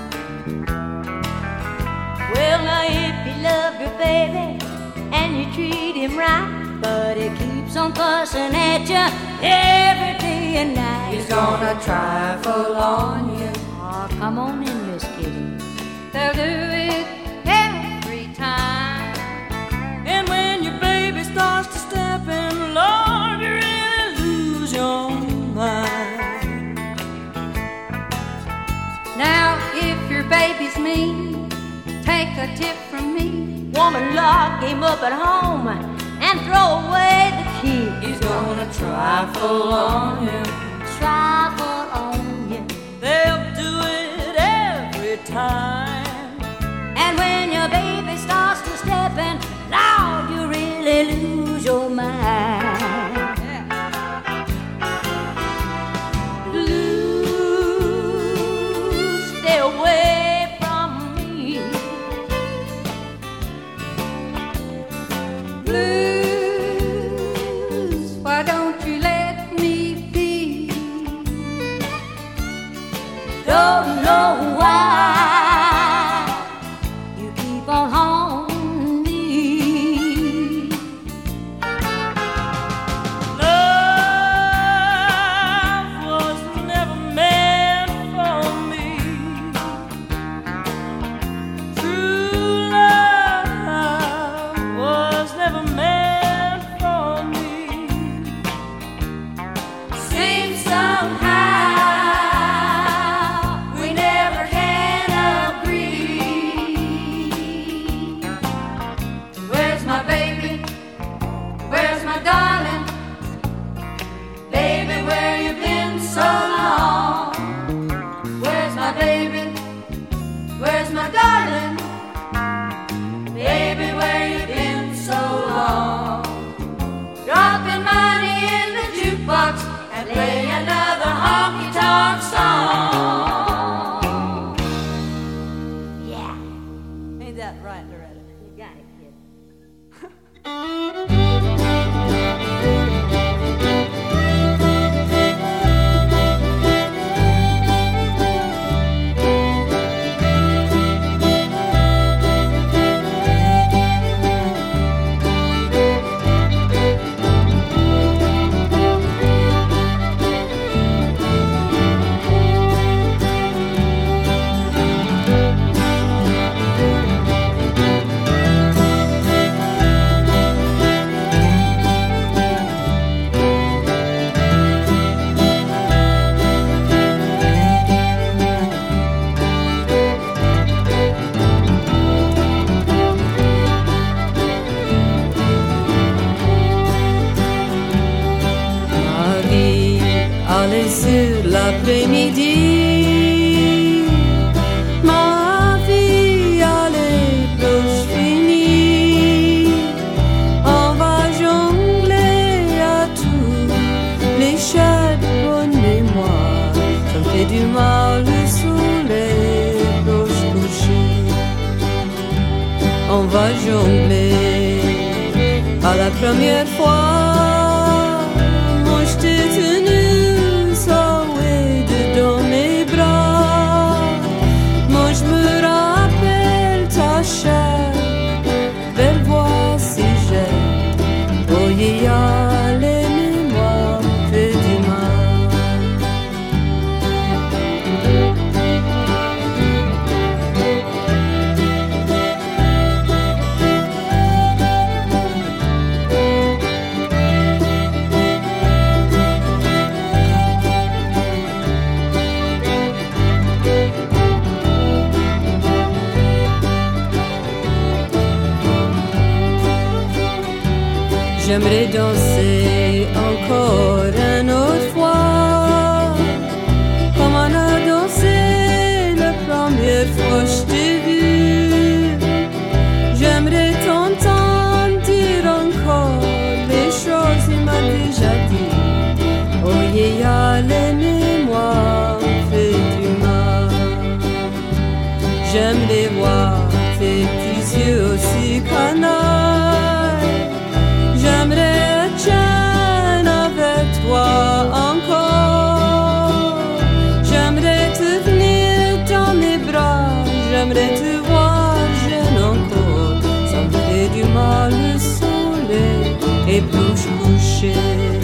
Well, now if you love your baby and you treat him right, but he keeps on fussing at you every day and night, he's gonna trifle on you. Oh, come on in, Miss Kitty. They'll do it every time. And when your baby starts to step in, Lord, you really lose your mind. Now, if your baby's mean, take a tip from me. Woman, lock him up at home and throw away the key. He's gonna trifle on you. Trifle on you. They'll do it every time. And when your baby starts to step in, Lord, you really lose your mind. Blues, stay away from me. Blues, why don't you let me be? Don't know why you keep on haunting me. Love was never meant for me. True love was never meant for me. Seems somehow we never can agree. Where's my baby? Where's my darling? Baby, where you been so long? Where's my baby? Where's my darling? Baby, where you been so long? Dropping money in the jukebox and play another honky-tonk song. Yeah. Ain't that right, Loretta? You got it, kid. Marie allait sur l'après-midi. Ma vie allait proche finie. On va jongler à tous les chats de bonne mémoire. Ça me fait du mal le soleil proche couché. On va jongler à la première fois. Moi je t'ai tenu sauvé dedans mes bras. Moi je me rappelle ta chair, belle voix si jeune. Oh yeah, les mémoires fait du mal. J'aimerais danser encore une autre fois, comme on a dansé la première fois je t'ai vu. J'aimerais t'entendre dire encore les choses il m'a dit. say push, push it.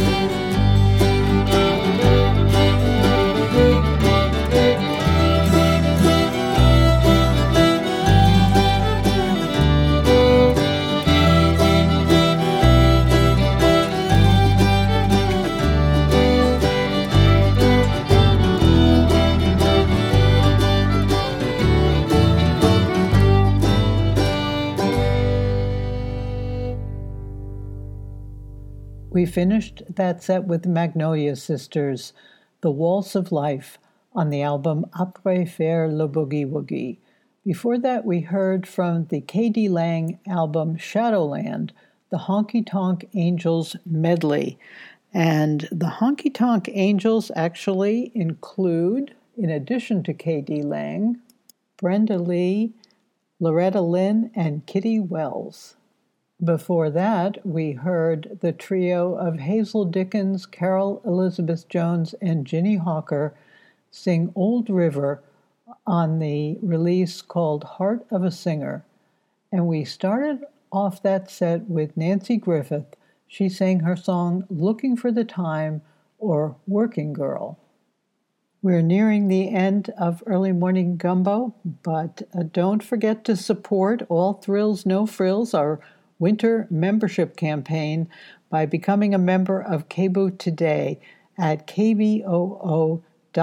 We finished that set with the Magnolia Sisters, The Waltz of Life, on the album Après Faire le Boogie Woogie. Before that, we heard from the K D Lang album Shadowland, the Honky Tonk Angels medley. And the Honky Tonk Angels actually include, in addition to K D Lang, Brenda Lee, Loretta Lynn, and Kitty Wells. Before that, we heard the trio of Hazel Dickens, Carol Elizabeth Jones, and Ginny Hawker sing Old River on the release called Heart of a Singer. And we started off that set with Nancy Griffith. She sang her song Looking for the Time, or Working Girl. We're nearing the end of Early Morning Gumbo, but uh, don't forget to support All Thrills, No Frills, our winter membership campaign, by becoming a member of K B O O today at kboo.fm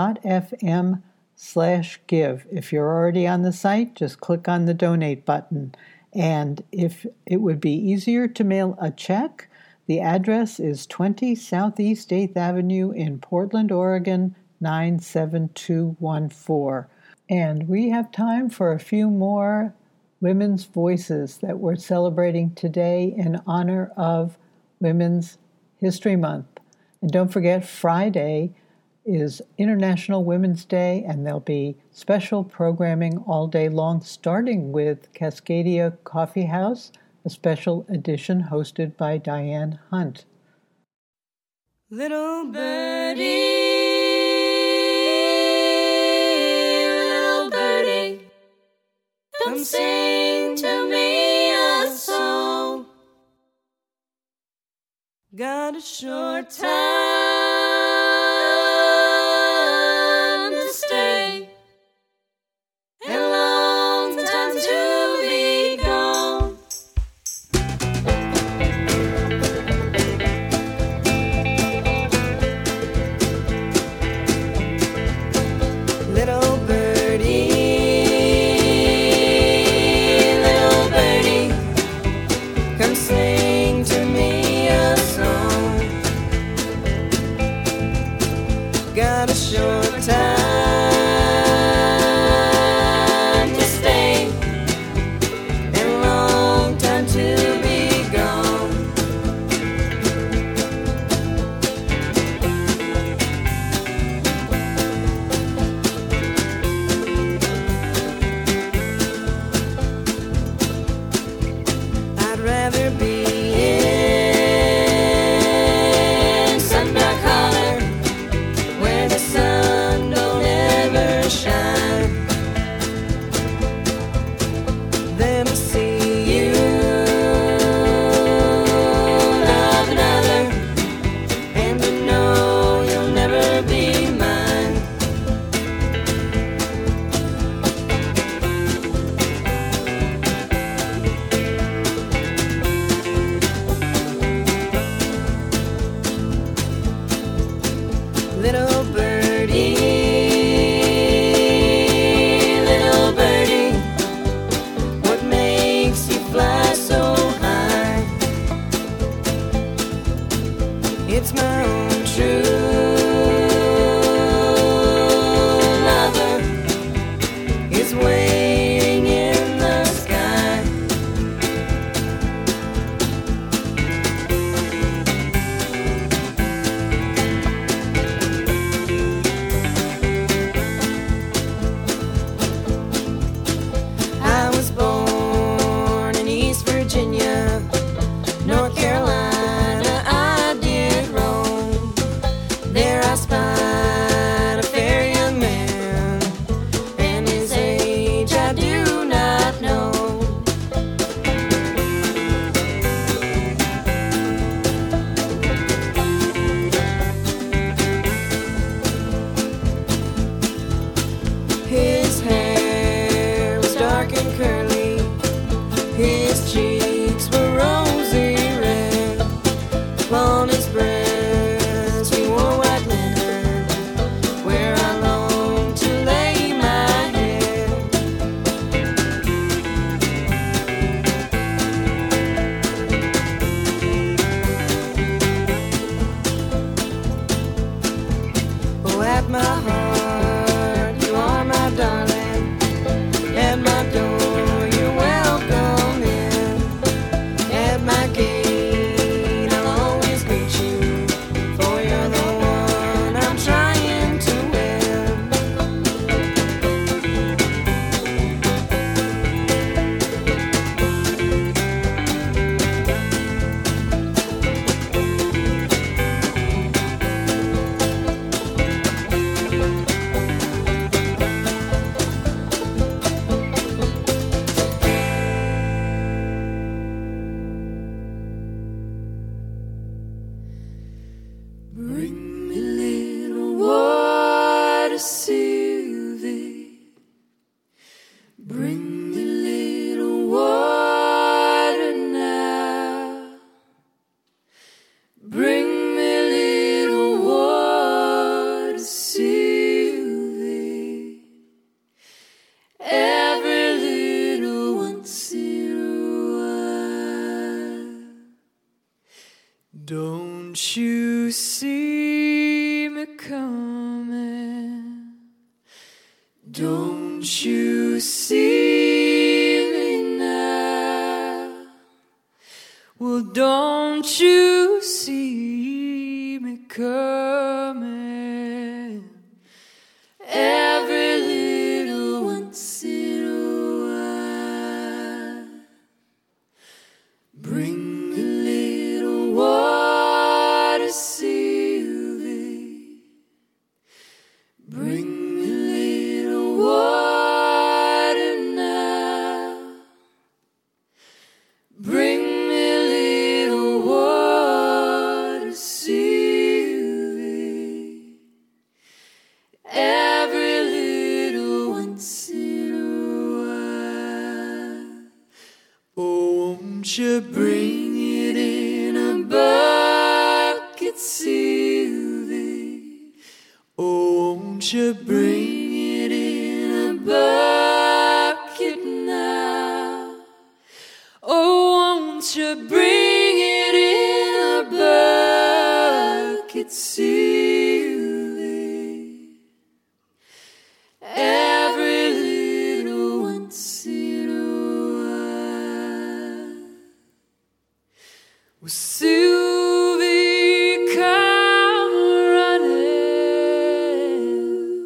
slash give. If you're already on the site, just click on the donate button. And if it would be easier to mail a check, the address is twenty Southeast eighth Avenue in Portland, Oregon, nine seven two one four. And we have time for a few more women's voices that we're celebrating today in honor of Women's History Month. And don't forget, Friday is International Women's Day, and there'll be special programming all day long, starting with Cascadia Coffee House, a special edition hosted by Diane Hunt. Little birdie, little birdie, come sing to me a song. Got a short time to stay and a long time to be gone. Little birdie, little birdie, come sing to me a song. Got a short time to stay and a long time to be gone. I'd rather be in some dark holler where the sun don't ever shine than to see you love another and to know you'll never be mine. Little birdie, little birdie, what makes you fly so high? It's my own true lover is waiting in the sky. I was born in East Virginia, North Carolina, I did roam. upon his breast, we wore white linen, where I long to lay my head. Oh, at my heart, you are my darling. At my door, you're welcome in. At my gate, I'll always greet you, for you're the one I'm trying to win. Bring me little water, Sylvie. Bring me little water now. Bring me little water, Sylvie. Every little once in a while. Don't you see me coming? Don't you see me now? Well, don't you see me coming? Every little once in a while. Bring me little water, Sylvie. Bring me little water now. Bring me little water, Sylvie. Every little once in a while. Oh, won't you bring it in a bucket, Sylvie? Oh, won't you bring it in a bucket now? Oh, won't you bring it in a bucket, Sylvie? Every little once in a while. Well, Sylvie, come running.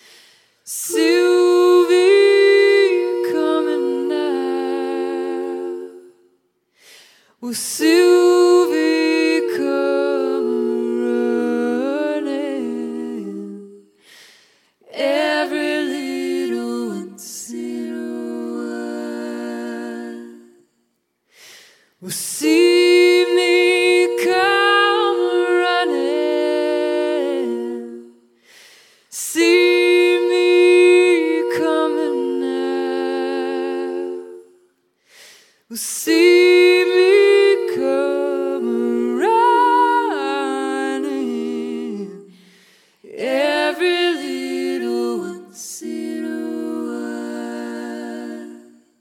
Sylvie, coming now. Well, Sylvie, come running. Every little once in a while. Well, see me come running. See me coming now. Well, see me come running. Every little once in a while.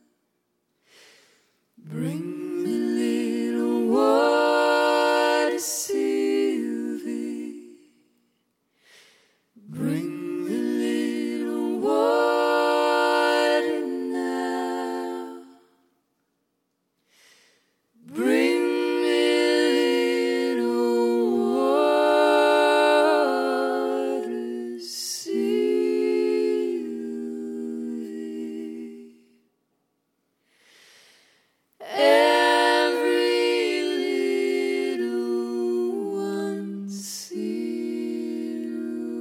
Bring me little water, Sylvie. Bring me little water now. Bring me little water, Sylvie. Every little once in a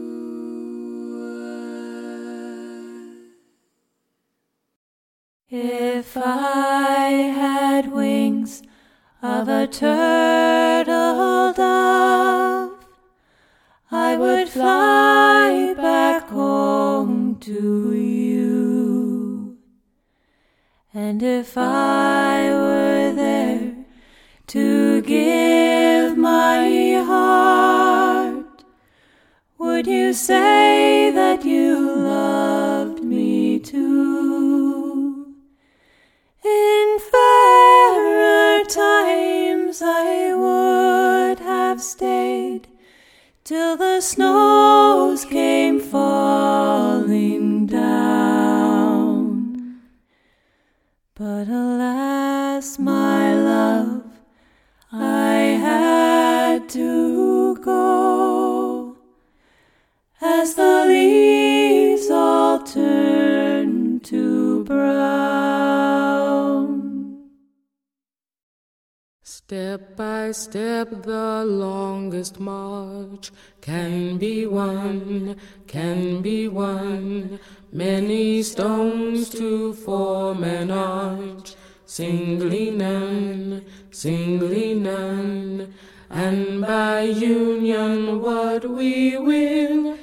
while. If I had wings of a turtle dove, I would fly back home to you. And if I were there to give my would you say that you loved me too? In fairer times I would have stayed till the snows came falling down. But alas, my love, I had to go, as the leaves all turned to brown. Step by step the longest march can be won, can be won. Many stones to form an arch, singly none, singly none. And by union what we will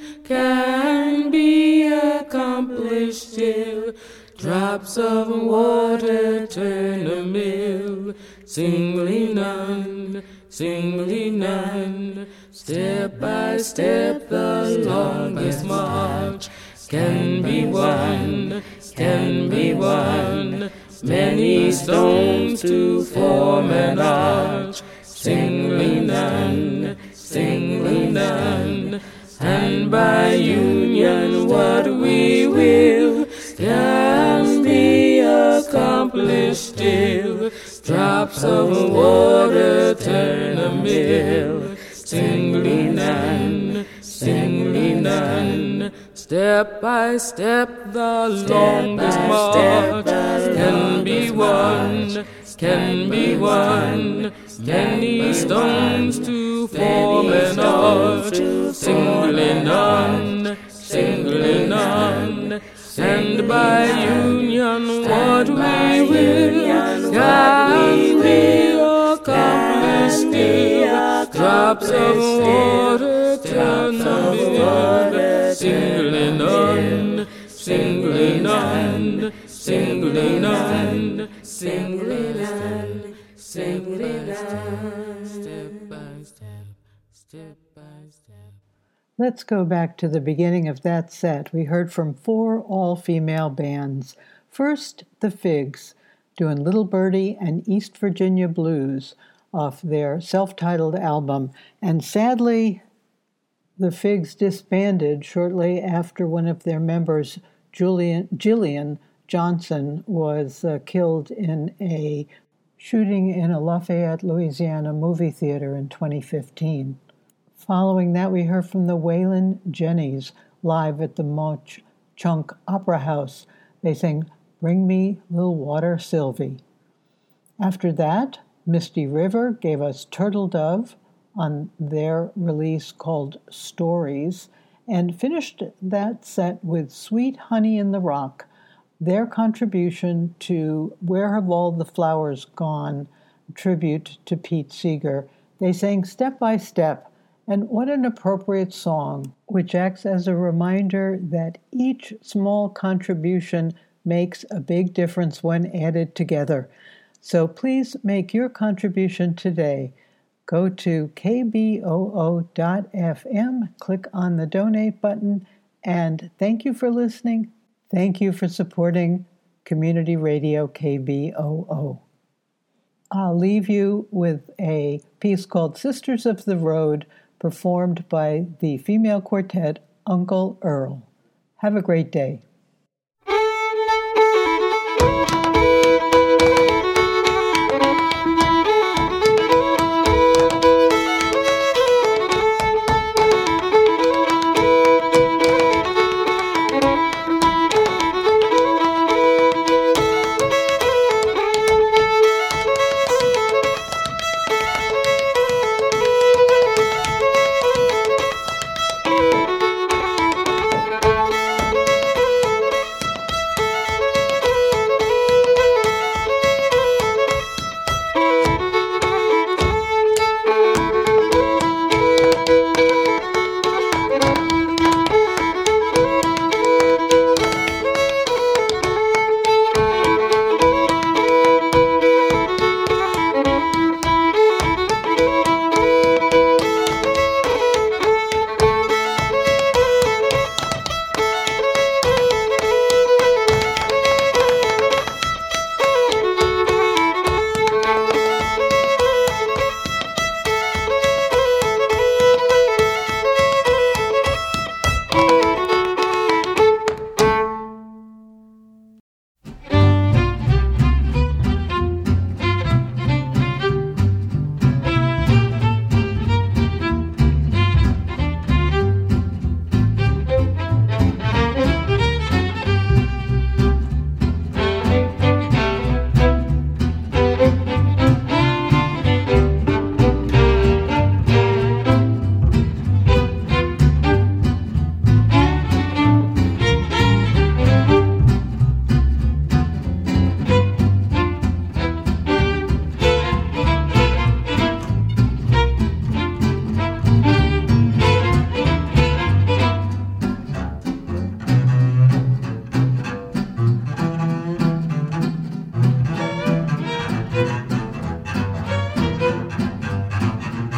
can be accomplished still. Drops of water turn a mill, singly none, singly none. Step by step the longest march can be won, can be won. Many stones to form an arch, singly none, singly none. And by union what we will can be accomplished still. Drops of water turn a mill, singly none, singly none. Step by step the longest march can be won, can be won. Many stones to form an arch, singly none, singly none. And by union what we will can be accomplished still. Drops of water turn the mill, singly none, singly none, singly none, singly none, singly none. Step by step, step by step. Let's go back to the beginning of that set. We heard from four all-female bands. First, the Figs, doing Little Birdie and East Virginia Blues off their self-titled album. And sadly, the Figs disbanded shortly after one of their members, Julian, Jillian Johnson, was uh, killed in a shooting in a Lafayette, Louisiana movie theater in twenty fifteen. Following that, we heard from the Waylon Jennys live at the Moch Chunk Opera House. They sang Bring Me Lil' Water Sylvie. After that, Misty River gave us Turtle Dove on their release called Stories, and finished that set with Sweet Honey in the Rock, their contribution to Where Have All the Flowers Gone, a tribute to Pete Seeger. They sang Step by Step, and what an appropriate song, which acts as a reminder that each small contribution makes a big difference when added together. So please make your contribution today. Go to k b o o dot f m, click on the donate button, and thank you for listening. Thank you for supporting Community Radio K B O O. I'll leave you with a piece called Sisters of the Road, performed by the female quartet Uncle Earl. Have a great day.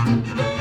Thank you.